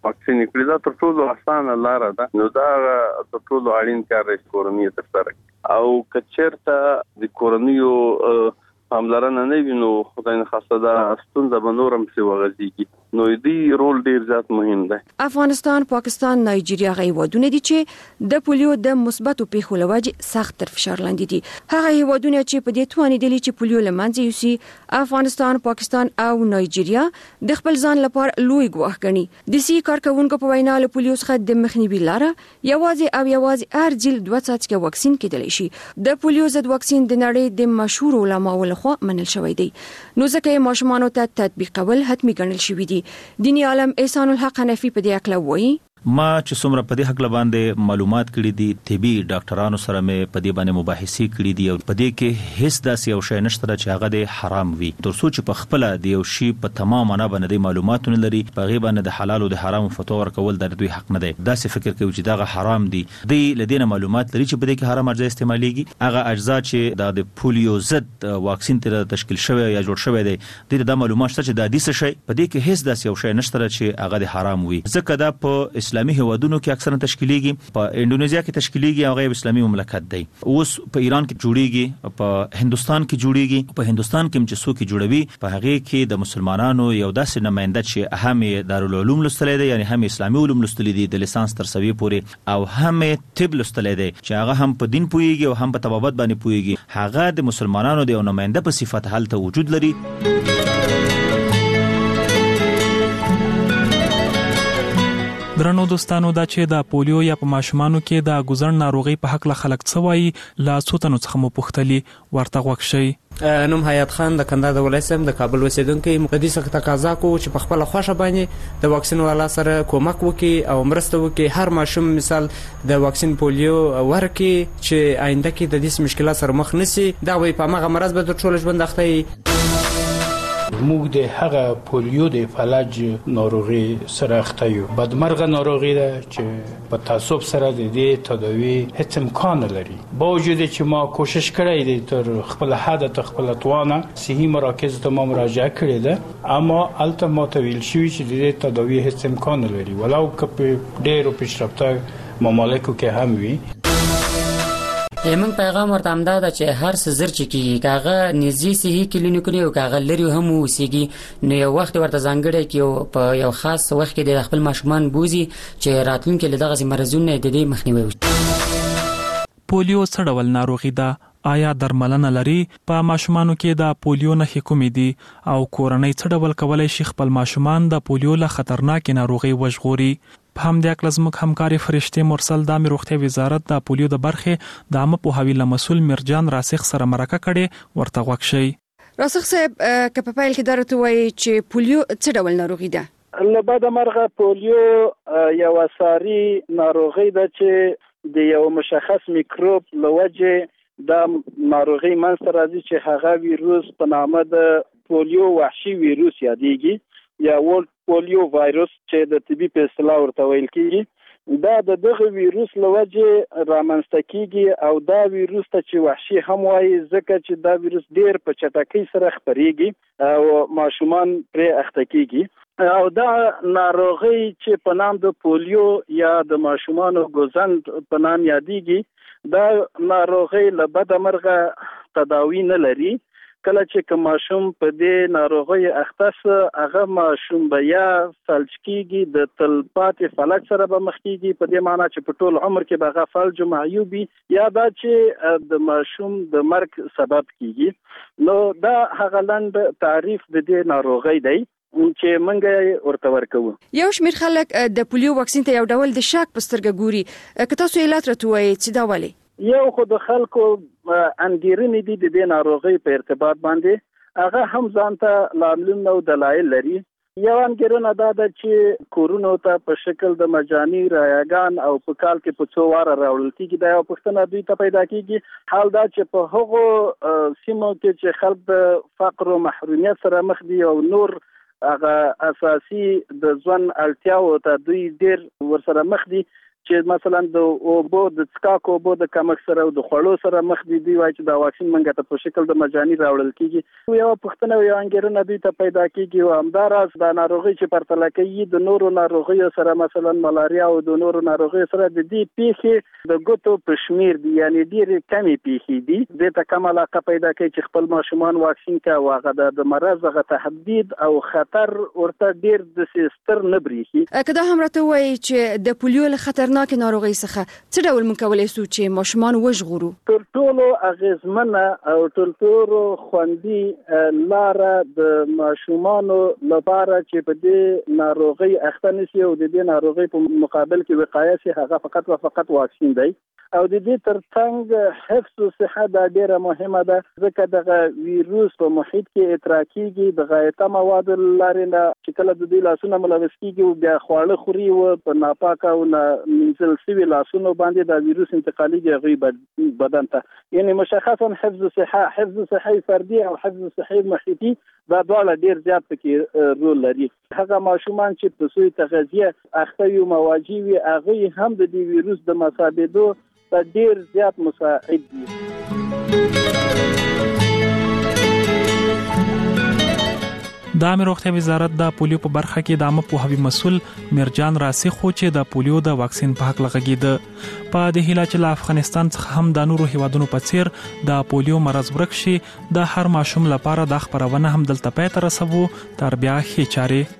واکسین کړی دا تر ټولو اسانه لار ده. نو دا تر ټولو اړین کار دی کورنۍ ترسره او کچرته د کورنیو پاملرنه نه وینو خدای نه خاصه دا ستونزه به نورم سی وغځيږي. نو دې رول ډیر زیات مهم دی. افغانستان، پاکستان، نایجیریا غي ودونه دي چې د پولیو د مثبتو پیښو لوجه سخت تر فشار لاندې دي. هغه ودونه چې په دې توانې دي چې پولیو لمنځه یوسي. افغانستان، پاکستان او نایجیریا د خپل ځان لپاره لوی ګواښ ګڼي. د سي کارکونکو په وینا له پولیو څخه د مخنیوي لاره یوازې هر ځل 2 څاڅکي واکسین کېدلی شي. د پولیو ضد واکسین د نړۍ د مشهور علماو لخوا منل شوی دی. نو ځکه ماشومانو ته تطبیقول حتمی ګڼل شوی دی. دینی عالم احسان الحق حنفی په دې اړه وایي ما چې څومره په دې حق باندې معلومات کړي دي طبي ډاکټرانو سره مې په دې باندې مباحثې کړي دي او په دې کې هیڅ داسې یو شی نشته چې هغه د حرام وي. تر څو چې په خپل د یو شی په تمام معنا باندې معلوماتونه لري په غي باندې د حلال او د حرام فتوا ورکول د دوی حق نه دی. داسې فکر کوي چې دا حرام دي د لدینه معلومات لري چې په دې کې حرام اجزا استعماليږي. هغه اجزا چې د پولیو ضد واکسین تر تشکیل شوی یا جوړ شوی دی د معلومات چې د حدیث شی په دې کې هیڅ داسې یو شی نشته چې هغه د حرام وي. ځکه دا په اسلامي هیوادونو کې اکثرا تشکیلیږي، په انډونیزیا کې تشکیلیږي او غیر اسلامي مملکت دی. اوس په ایران کې جوړیږي، په هندستان کې جوړیږي. په هندستان کې چې څوک جوړوي په هغه کې د مسلمانانو یو داسې نماینده چې هم دارالعلوم لوستلی دی، یعنی هم اسلامي علوم لوستلی دي د لیسانس تر سوي پورې، او هم طب لوستلی دی چې هغه هم په دین پوهیږي او هم په طبابت باندې پوهیږي. هغه د مسلمانانو د یو نماینده په صفت هلته وجود لري. درنو دوستانو دا چې د پولیو یا په ماشومانو کې د ګوزن ناروغي په حق له خلک څوي لا سوتنو څخه مو پوښتلی ورته وښی. نوم حیات خان د کندهار د ولایت د کابل اوسیدونکو د دې څخه تقاضا کو چې په خپل خوښه باندې د واکسین والا سره کومک وکړي او مرسته وکړي. هر ماشوم مثال د واکسین پولیو ورکړي چې آینده کې د دې مشکلات سره مخ نشي. دا وي په هغه مرز به ټول ژوند اخته موږ د هغه پولیو د فلج ناروغي سره اخته یو. بدمرغه ناروغي ده چې په تعصب سره د دې تداوی هیڅ امکان نه لري. با وجود چې ما کوشش کړی دی تر خپل حد ته خپل توانه صحي مراکز ته ما مراجعه کړې ده، اما الته ما ته ویل شوی چې د دې تداوی هیڅ امکان نه لري ولو که په ډېرو پیشرفته ممالکو کې هم وي. زمون پیغام ورته امدا ده چې هر څه زر چې کیږي کاغه نږدې صحي کلینیکونه او کاغه لري هم وسیږي. نو یو وخت ورته ځانګړی کې په یو خاص وخت کې د خپل ماشومان بوزي چې راتلونکي له دغه مرزونو د دې مخنیوي وکړي. پولیو څه ډول ناروغي ده؟ آیا درملنه لري؟ په ماشومانو کې د پولیو نښې کومې دي او کورنۍ څه ډول کولای شي خپل ماشومان د پولیو له خطرناک ناروغي وژغوري؟ په هم د اکلزمک همکاري فرشته مرسل د روغتیا وزارت د پولیو د برخې د عامه پوهاوي مسؤل مرجان راسخ سره مرکه کړي ورته وښی. راسخ صاحب که په پیل کې درته وایي چې پولیو څه ډول ناروغي ده؟ له بده مرغه پولیو یو ساري ناروغي ده چې د یو مشخص میکروب لوجه د ناروغي منځ راځي چې هغه ویروس په نامه د پولیو وحشي ویروس یادېږي یا پولیو وایروس چې د طبي په اصطلاح ورته ویل کیږي. دا د دغه ویروس لوجه رامنځته کیږي او دا ویروس ته چې وحشي هم وایي ځکه چې دا ویروس ډیر په چټکۍ سره خپريږي او ماشومان پرې اخته کیږي. او دا ناروغي چې په نام د پولیو یا د ماشومانو ګوزند په نام یادېږي، دا ناروغي له بده مرغه تداوی نه لري. کله چې ماشوم په دې ناروغي اخته هغه ماشوم به یا فلج کیږي د تلپاتې فلج سره به مخ کیږي، په دې معنی چې په ټول عمر کې به هغه فلج معیوبي یا دا چې د ماشوم د مرګ سبب کیږي. نو دا هغه لنډ تعریف د دې ناروغي دی چې منګه ورته ورکو. یو شمیر خلک د پولیو واکسین ته یو ډول د شک په سترګه ګوري. که تاسو علت راټوي چې دا ولې؟ یو خو د خلکو انګیرنې دي د دې ناروغي په ارتباط باندې، هغه هم ځان ته لاملونه او دلایل لري. یو انګیرنه دا ده چې کورونو ته په شکل د مجاني رایگان او په کال کې په څو واره راوړل کېږي. دا یو پوښتنه دوی ته پیدا کېږي. حال دا چې په هغو سیمو کې چې خلک د فقر او محرومیت سره مخ دي او نور هغه اساسي د ځوان اړتیاو ته دوی ډیر ورسره مخ دي، چې مثلا د اوبو د څکاکو اوبو د کمښت سره او د خوړو سره مخ دي وایي چې دا واکسین منګه ته په شکل د مجاني راوړل کیږي. یو پښتنه یو انګیرنه دوی ته پیدا کیږي او همداراز د ناروغي چې پرتله کوي د نورو ناروغیو سره مثلا ملاریا او د نورو ناروغیو سره د دې پیښې د ګوتو په شمیر دي، یعنی ډېرې کمې پیښې دي. دې ته کوم علاقه پیدا کوي چې خپل ماشومان واکسین کا واغه د مرض غ تهدید او خطر ورته ډیر د سیستر نه بریخي. کله هم راته وایي چې د پولیو له خطرناک ناروغي څخه څه ډول مکولای شو چې ماشومان وژغورو؟ تر ټولو اغیزمنه او تر ټولو خوندي لاره د ماشومانو لپاره چې په دې ناروغي اخته نشي او د دې ناروغي په مقابل کې وقایه شي هغه فقط او فقط واکسین دی. او د دې ترڅنګ حفظ او صحت دا ډیره مهمه ده، ځکه د ویروس په محیط کې اتراکیږي د غایطه مواد لري نه چې کله د دې لاسونه ملوث کیږي او بیا خواړه خوري او په ناپاکه او منزل سوي لاسونو باندې دا ویروس انتقاليږي غي بدن ته. یعنی مشخصا حفظ صحي فردي او حفظ صحي محیطي دا ډول ډیر زیات پکې رول لري. هغه ماشومان چې په سوی تغذیه اخته یو مواجه وي هغه هم د دې ویروس د مصابېدو ډیر زیات مساعد دي. د عامه روغتیا وزارت د پولیو په برخه کې د عامه پوهاوي مسؤل میرجان راسخ خو چې د پولیو د واکسین په حق لغږید په د هیله چې له افغانستان څخه هم د نورو هیوادونو په څیر د پولیو مرض ورک شي د هر ماشوم لپاره د خبرونه هم دلته پای ته رسوو تر بیا هي چاره.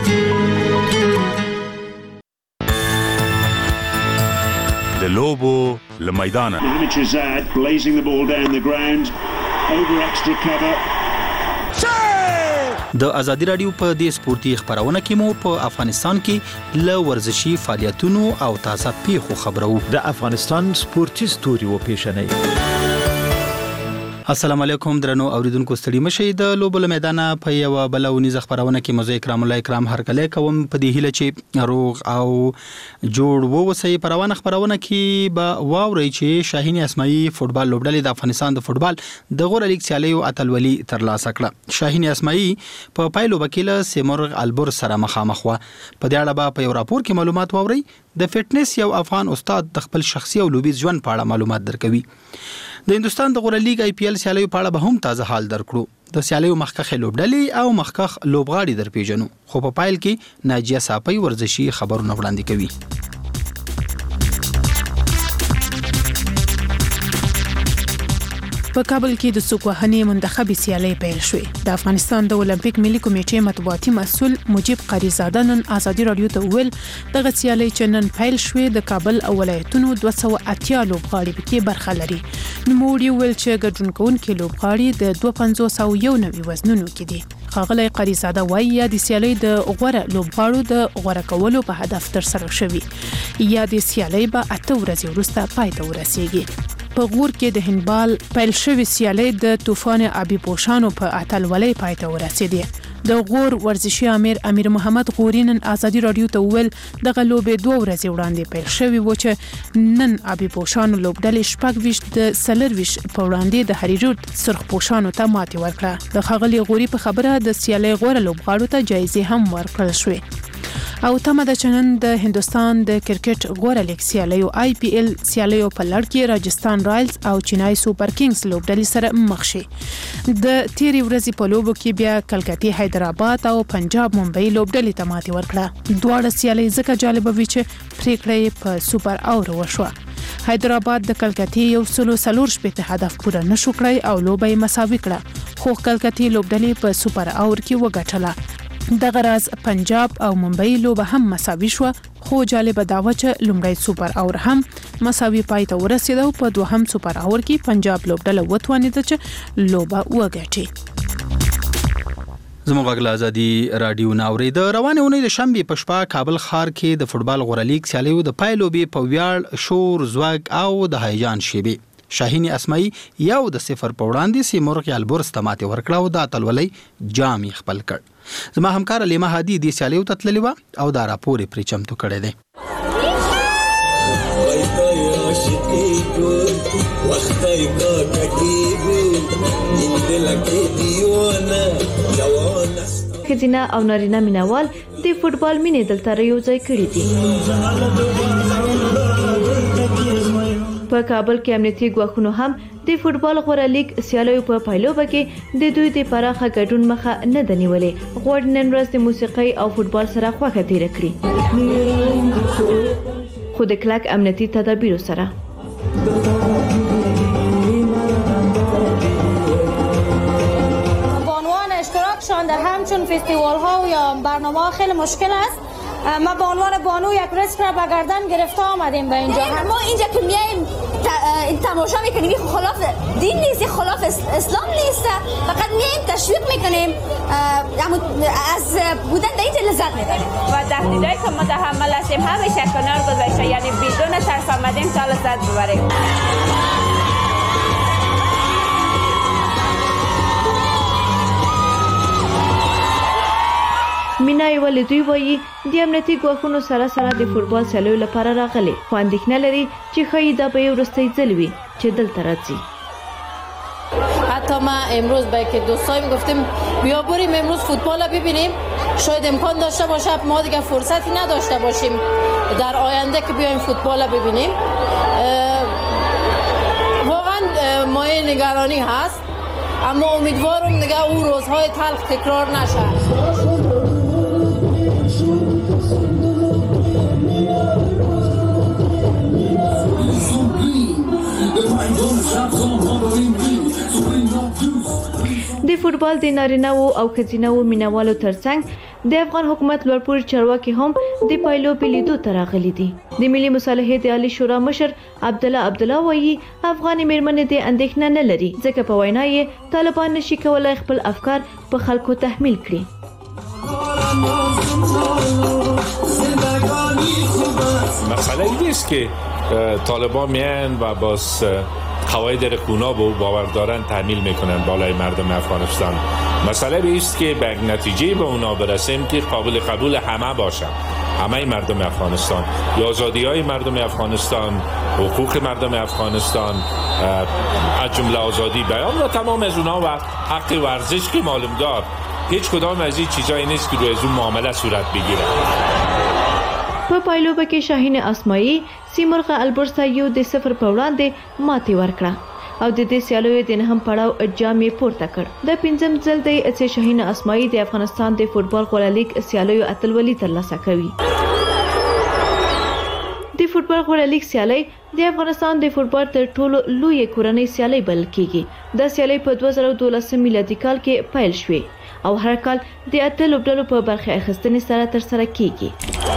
د لوبو له میدانه د ازادي رادیو په دې سپورتي خبرونه کې مو په افغانستان کې له ورزشي فعالیتونو او تازه پیښو خبرو. د افغانستان سپورتي ستوري و پیښنې. السلام علیکم درنو اوریدونکو، ستړي مشئ. د لوبو له میدانه په یو بلونیز خبرونه کې مزه کرام الله کرام هرکله کوم په دې هیله چې روغ او جوړ ووسئ. پروانه خبرونه کې به واوري چې شاهین اسماعیل فوټبال لوبډلې د افغانستان د فوټبال د غوړه لیګ سیالیو اتلولي ترلاسه کړه. شاهین اسماعیل په پایلو وکیل سیمرغ البور سره مخامخ و. په دې اړه په یو راپور کې معلومات واوري. د فټنس یو افغان استاد د خپل شخصي او لوبي ژوند په اړه معلومات درکوي. د هندستان د غوړه لیګ آی پی ایل سیالیو په اړه به هم تازه حال درکړو. د سیالیو مخکخ لوبډلې او مخکخ لوبغاړي درپیژنو، خو په پایل کې ناجیه صافی ورزشي خبرونه وړاندې کوي. په کابل کې د سوکوهنې منتخبي سیالۍ پیل شوې. د افغانستان د اولمپیک ملي کمیټې مطبوعاتي مسؤل مجيب قریزاده نن ازادي رادیو ته ویل دغه سیالۍ چې نن پیل شوې د کابل او ولایتونو 280 لوبغاړي پکې برخه لري. نوموړي ویل چې ګډون کوونکي لوبغاړي د 2591 وزنونو کې دي. ښاغلی قریزاده وایي د سیالۍ د غوړه لوبغاړو د غوړه کولو په هدف تر سره شوی. یا د سیالۍ به 8 ورځې وروسته پای ته ورسیږي. په غور کې د هندبال پیل شوی سیالۍ د طوفان ابي پوشانو په اتلولۍ پای ته ورسېده. د غور ورزشي امیر محمد غوري نن ازادي رادیو ته ویل دغه لوبې 2 ورځې وړاندې پیل شوی و چې نن ابي پوشانو لوبډلې شپږ د سلرويش په وړاندې د هریرود سرخ پوشانو ته ماتې ورکړه. د خغلی غوري په خبره د سیالۍ غوړه لوبغاړو ته جایزې هم ورکړل شوې. او تمه د چنن د هندستان د کرکټ غوړه لیګ سیالیو آی پی ایل سیالیو په لړ کې راجستان رایلز او چنای سوپر کینګز لوبډلې سره مخ شي. د تیری ورځې په لوبو کې بیا کلکتي حیدرآباد او پنجاب ممبئی لوبډلې ته ماتې ورکړه. دواړه سیالۍ ځکه جالب وي چې پریکړه په سوپر اور وشوه. حیدرآباد د کلکتي یو سلو سلور شپته هدف پوره نشو کړی او لوبه یې مساوي کړه، خو کلکتي لوبډلې په سوپر اور کې وګټله. دغه راز پنجاب او ممبئی لوبه هم مساوي شو، خو جالب دا و چې لومړی سوپر اور هم مساوي پای ته ورسېد او په دوهم سوپر اور کې پنجاب لوبډله وتوانېده چې لوبه وګټي. زموږ غږ ازادي رادیو ناوري. د روانه اونۍ د شنبه په شپه کابل ښار کې د فوټبال غوړه لیګ سیالیو د پایلوبي په ویاړ شور زوګ او د هیجان شیبي شاهین اسماعیل یو د 0 په وړاندې سیمرغ البور استماته ورکړه او د اتلولۍ جام خپل کړ. زما همکار لیما هادي د سیالیو تتللی و او دا راپور پرې چمتو کړی دی. خزینه او نارینه مینوال د فوټبال مینې دلته یو ځای کړي دي. په کابل کې امنیتي ګواښونو هم د فوتبال غوره لیګ سیالیو په پایلوبه کې د دوی د پراخه ګډون مخه نه ده نیولې. غواړي نن ورځ د موسیقۍ او فوتبال سره خوښه تېره کړي، خو د کلک امنیتي تدابیرو سره. به عنوان اشتراکشان در همچون فستیوال ها و یا برنامه ها خیلی مشکل است. ما به عنوان بانو یک ریسک را به گردن گرفته آمدیم به اینجا. ما اینجا که میایم تماشا میکنیم خلاف دین نیست، خلاف اسلام نیست، فقط میایم تشویق میکنیم، از بودن در اینجا لذت میبریم و تهدیدایی که متحمل هستیم همیشه کنار گذاشته، یعنی بدون ترس آمدیم تا لذت ببریم. مینای ولدوی وایي د امنیتي ګواښونو سره سره د فوتبال سیالیو لپاره راغلي، خو اندېښنه لري چې ښایي دا به یې وروستی ځل وي چې دلته راځي. حتی ما امروز با که دوستایم گفتیم بیا بریم امروز فوتبال ببینیم، شاید امکان داشته باشه ما دیگه فرصتی نداشته باشیم در آینده که بیایم فوتبال ببینیم. واقعا مایه نگرانی هست، اما امیدوارم دیگه اون روزهای تلخ تکرار نشه. د فوتبال د نارینه‌وو او ښځینه‌وو مینوالو ترڅنګ د افغان حکومت لوړپوړي چارواکي هم د پایلوبې لیدو ته راغلي دي. د ملي مصالحې د عالی شورا مشر عبدالله وایي افغاني مېرمنې د اندېښنه نه لري، ځکه په وینا یې طالبان نشي کولای خپل افکار په خلکو تحمیل کړي. مسئله این نیست که طالبان میان و باز قواعد رکونا به او باور دارن تحمیل میکنن بالای مردم افغانستان. مسئله است که به نتیجه به اونا برسیم که قابل قبول همه باشه، همه مردم افغانستان، آزادی های مردم افغانستان، حقوق مردم افغانستان، از جمله آزادی بیان و تمام از اونا و حق ورزش که معلوم دار. هیچ کدام از این چیزایی نیست که روی از اون معامله صورت بگیره. په پایلوبه کې شاهین اسماعیل سیمرغه البرسا یو د 0 په وړاندې ماتې ورکړه او د دې سیالیو د نهم پړاو جام یې پورته کړ. د پنځم ځل دی چې شاهین اسماعیل د افغانستان د فوتبال غوره لیګ سیالیو اتلولي ترلاسه کوي. د فوتبال غوره لیګ سیالي د افغانستان د فوتبال تر ټولو لوی کورنۍ سیالي بلل کیږي. دا سیالي په 2012 میلادي کال کې پیل شوې او هر کال د اتل لوبډلو په برخه اخیستنې سره ترسره کیږي.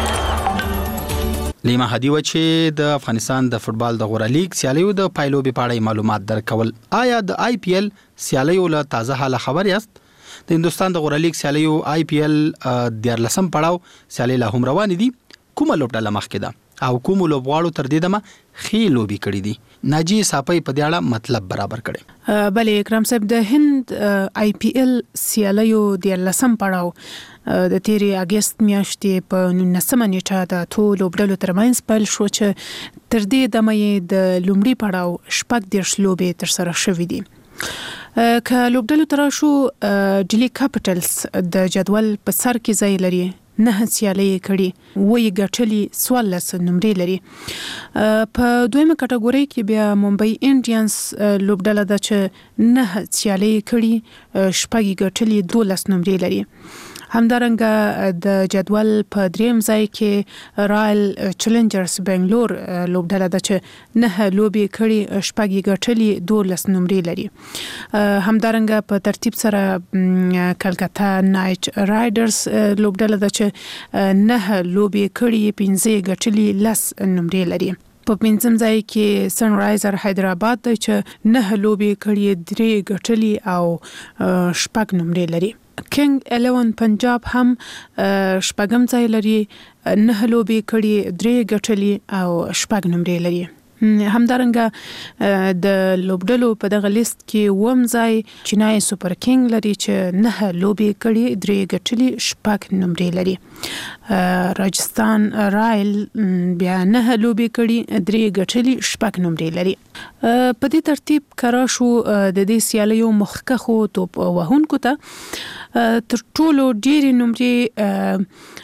لیما هدی و چې د افغانستان د فوتبال د غوره لیګ سیالیو د پایلوبې په اړه معلومات درکول. آیا د آی پی ایل سیالیو له تازه حاله خبر یاست؟ د هندستان د غوره لیګ سیالیو آی پی ایل د 14 پړاو سیالي لا هم روان دي. کومه لوبډله مخکې ده او کوم لوبغاړو تر دې دمه خې لوبي کړې دي؟ ناجی صاحب په دې اړه مطلب برابر کړي. بلې اکرام صاحب، د هند آی پی ایل سیالیو د 14 پړاو د تیری اگست میاشتې په 19 نیټه د ټولو لوبډلو ترمنځ پیل شو چې تر دې دمه د لومړي پړاو شپږ دیرش لوبې ترسره شوې دي. که لوبډلو تر شو ډیلی کاپټلز د جدول په سر کې ځای لري، 9 سیالۍ کړي، وې ګټلي 14 نمرې لري. په دویمه کټګوري کې بیا ممبئی انډینز لوبډله ده چې 9 سیالۍ کړي، شپږ ګټلي 12 نمرې لري. همدارنګه د جدول په دریم ځای کې رائل چیلنجرز بنگلور لوبډله ده چې 9 لوبې کړي، شپږ ګټلي 12 نمرې لري. همدارنګه په ترتیب سره کلکتا نایټ رایډرز لوبډله ده چې 9 لوبې کړي، 15 ګټلي 10 نمرې لري. په پنځم ځای کې سن رایزر حیدرآباد ده چې 9 لوبې کړي، 3 ګټلي او شپږ نمرې لري. کینګ 11 پنجاب هم شپږم ځای لري، 9 لوبې کړي، 3 ګټلي او شپږ نمرې لري. همدارنګه د لوبډلو په دغه لیست کې وم ځای چینای سوپر کینګ لري چې 9 لوبې کړي، 3 ګټلي، شپږ نمرې لري. راجستان رائل بیا 9 لوبې کړي، 3 ګټلي، شپږ نمرې لري. په دې ترتیب کرا شو د دې سیالیو مخکخو توپ وهونکو ته تر ټولو ډېرې نمرې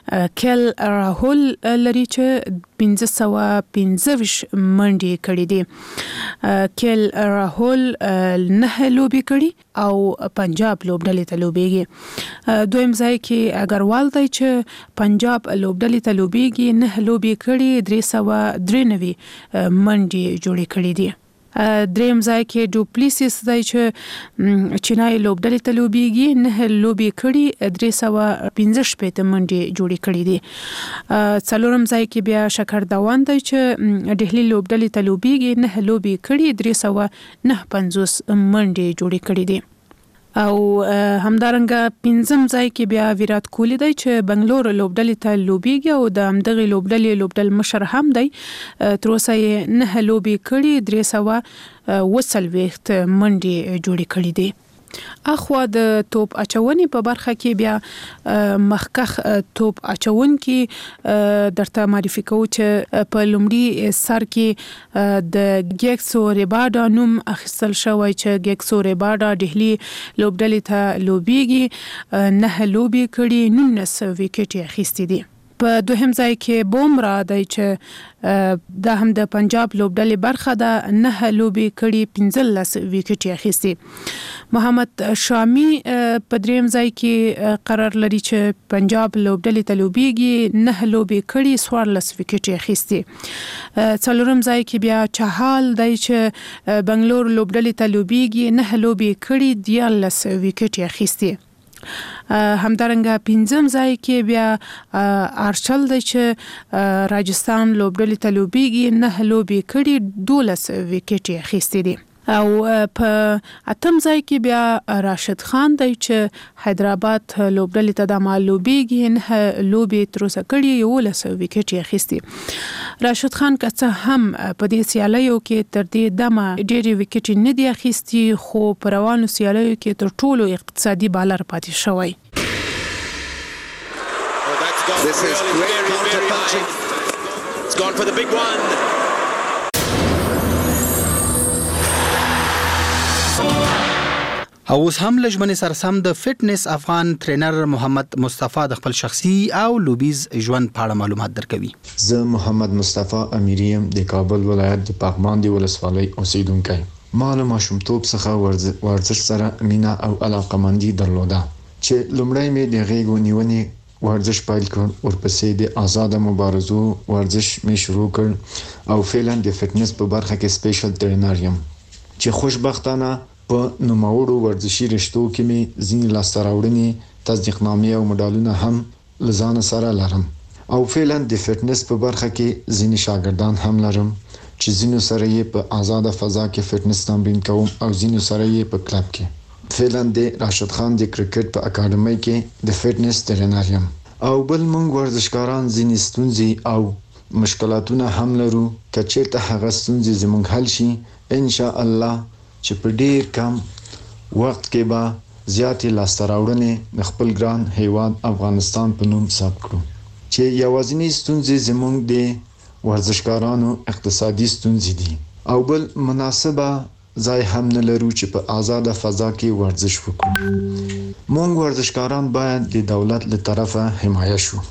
کل راهول لري چې 1515 منډي کړې دي. کل راهول 9 لوبي کړې او پنجاب لوبډلې ته لوبيږي. دویم ځای کې اگروال دی چې پنجاب لوبډلې ته لوبيږي 9 لوبي کړې 393 منډي جوړې کړې دي. دریم ځای کې ډوپلیسیس دی چې چینای لوبډلې ته لوبيږي 9 لوبي کړي 315 منډي جوړې کړې دي. څلورم ځای کې بیا شکردوان دی چې ډهلی لوبډلې ته لوبيږي 9 لوبي کړي 359 منډي جوړې کړې دي. او همدارنګه پنځم ځای کې بیا ویرات کوهلی دی چې بنگلور لوبډلې ته لوبيږي او د همدغه لوبډل مشر هم دی. تر اوسه یې 9 لوبي کړي 320 منډي جوړې کړې دي. اخوا د توپ اچونې په برخه کې بیا مخکخ توپ اچون کې درته معرفي کوم چې په لومړي سر کې د ګیکسو ریباډا نوم اخیستل شوی چې ګیکسو ریباډا دهلی لوبډلې ته لوبيږي 9 لوبي کړي 19 وکټ اخیستي دي. په دوهم ځای کې بومرا دی چې دا هم د پنجاب لوبډلې برخه ده 9 لوبي کړي 15 وکټ اخیستي. محمد شامی په دریم ځای کې قرار لري چې پنجاب لوبډلې ته لوبيږي 9 لوبي کړي 14 وکټ اخیستي. څلورم ځای کې بیا چهال دی چې بنگلور لوبډلې ته لوبيږي 9 لوبي کړي 14 وکټ اخیستي. همدارنګه پنځم ځای کې بیا ارچل دی چې راجستان لوبډلې ته لوبيږي 9 لوبي کړي 12 وکټ اخیستي دي. او په اتم ځای کې بیا راشد خان دی چې حیدرآباد لوبډلې ته د معلوبيږي 9 لوبي تر اوسه کړي 11 وکټ اخیستي. راشد خان که څه هم په دې سیالیو کې تر دې دمه ډېری وکټ نه دی اخیستي خو په روانو سیالیو کې تر ټولو اقتصادي بالر پاتې شوی. This is great counter punching. It's gone for the big one. او اوس هم لجمن سرسم د فټنس افغان ټرینر محمد مصطفی د خپل شخصي او لوبیز ژوند په اړه معلومات درکوي. زه محمد مصطفی امیریم د کابل ولایت د پغمان دی ولسوالۍ اوسیدونکی. ما له ماشومتوب څخه ورزش سره مینا او علاقمندي درلوده چې لومړی مې د غیږو نیونې ورزش پیل کړ، ورپسې د آزاد مبارزو ورزش مې شروع کړ او فعلا د فټنس په برخه کې سپیشل ټرینر یم چې خوشبختانه په نوموړو ورزشي رشتو کې مې ځینې لاسته راوړنې تصدیقنامې او مډالونه هم لزان سره لرم او فعلا د فټنس په برخه کې ځینې شاګردان هم لرم چې ځینو سره یې په آزاده فضا کې فټنس تمرین کوم او ځینو سره یې په کلب کې. فعلا د راشد خان د کرکټ په اکیډمۍ کې د فټنس ټرینر یم او بل موږ ورزشکاران ځینې ستونزې او مشکلاتونه هم لرو. که چېرته هغه ستونزې زموږ حل شي ان شاء الله چې په ډیر کم وخت کې به زیاتې لاسته راوړنې د خپل ګران هیواد افغانستان په نوم ثبت کړو چې یوازینی ستونزې زموږ د ورزشکارانو اقتصادي ستونزې دي او بل مناسبه ځای هم نه لرو چې په آزاده فضا کې ورزش وکړو. موږ ورزشکاران باید د دولت له طرفه حمایه شو.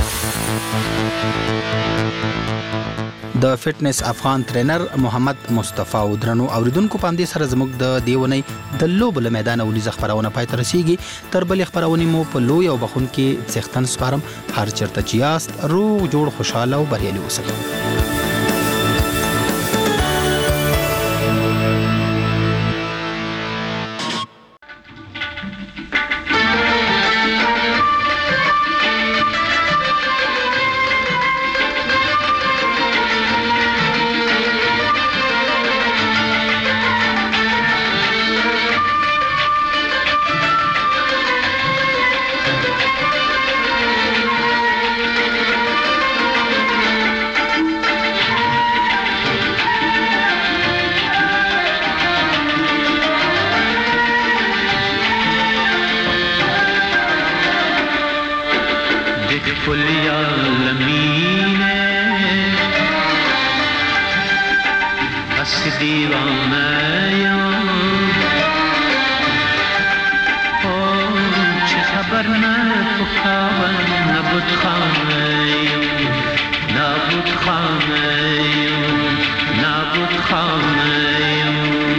د فټنس افغان ټرینر محمد مصطفی او درنو اوریدونکو په دې سره زموږ د دیونی د لوبل میدان ولې خبرونه پای ته رسیږي. تر بلې خبرونه مو په لوی او بخون کې څښتن سپارم. هر چرته چې یاست روغ جوړ خوشاله او بریالي اوسئ. خبر نه پخاون نه نبود خانه‌ایم نبود خانه‌ایم نبود خانه‌ایم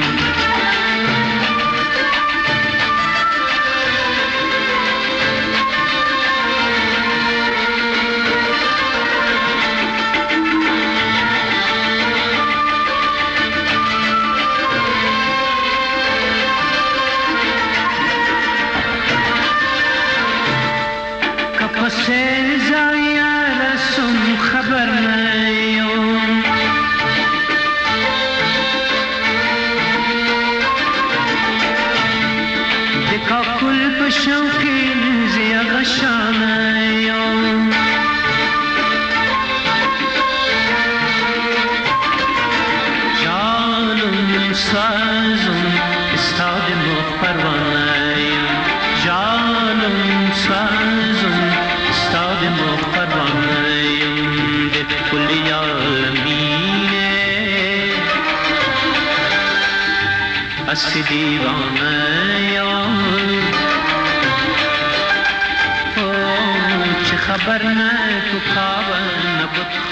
سی دیوانه چه خبر نه تو خواب نبود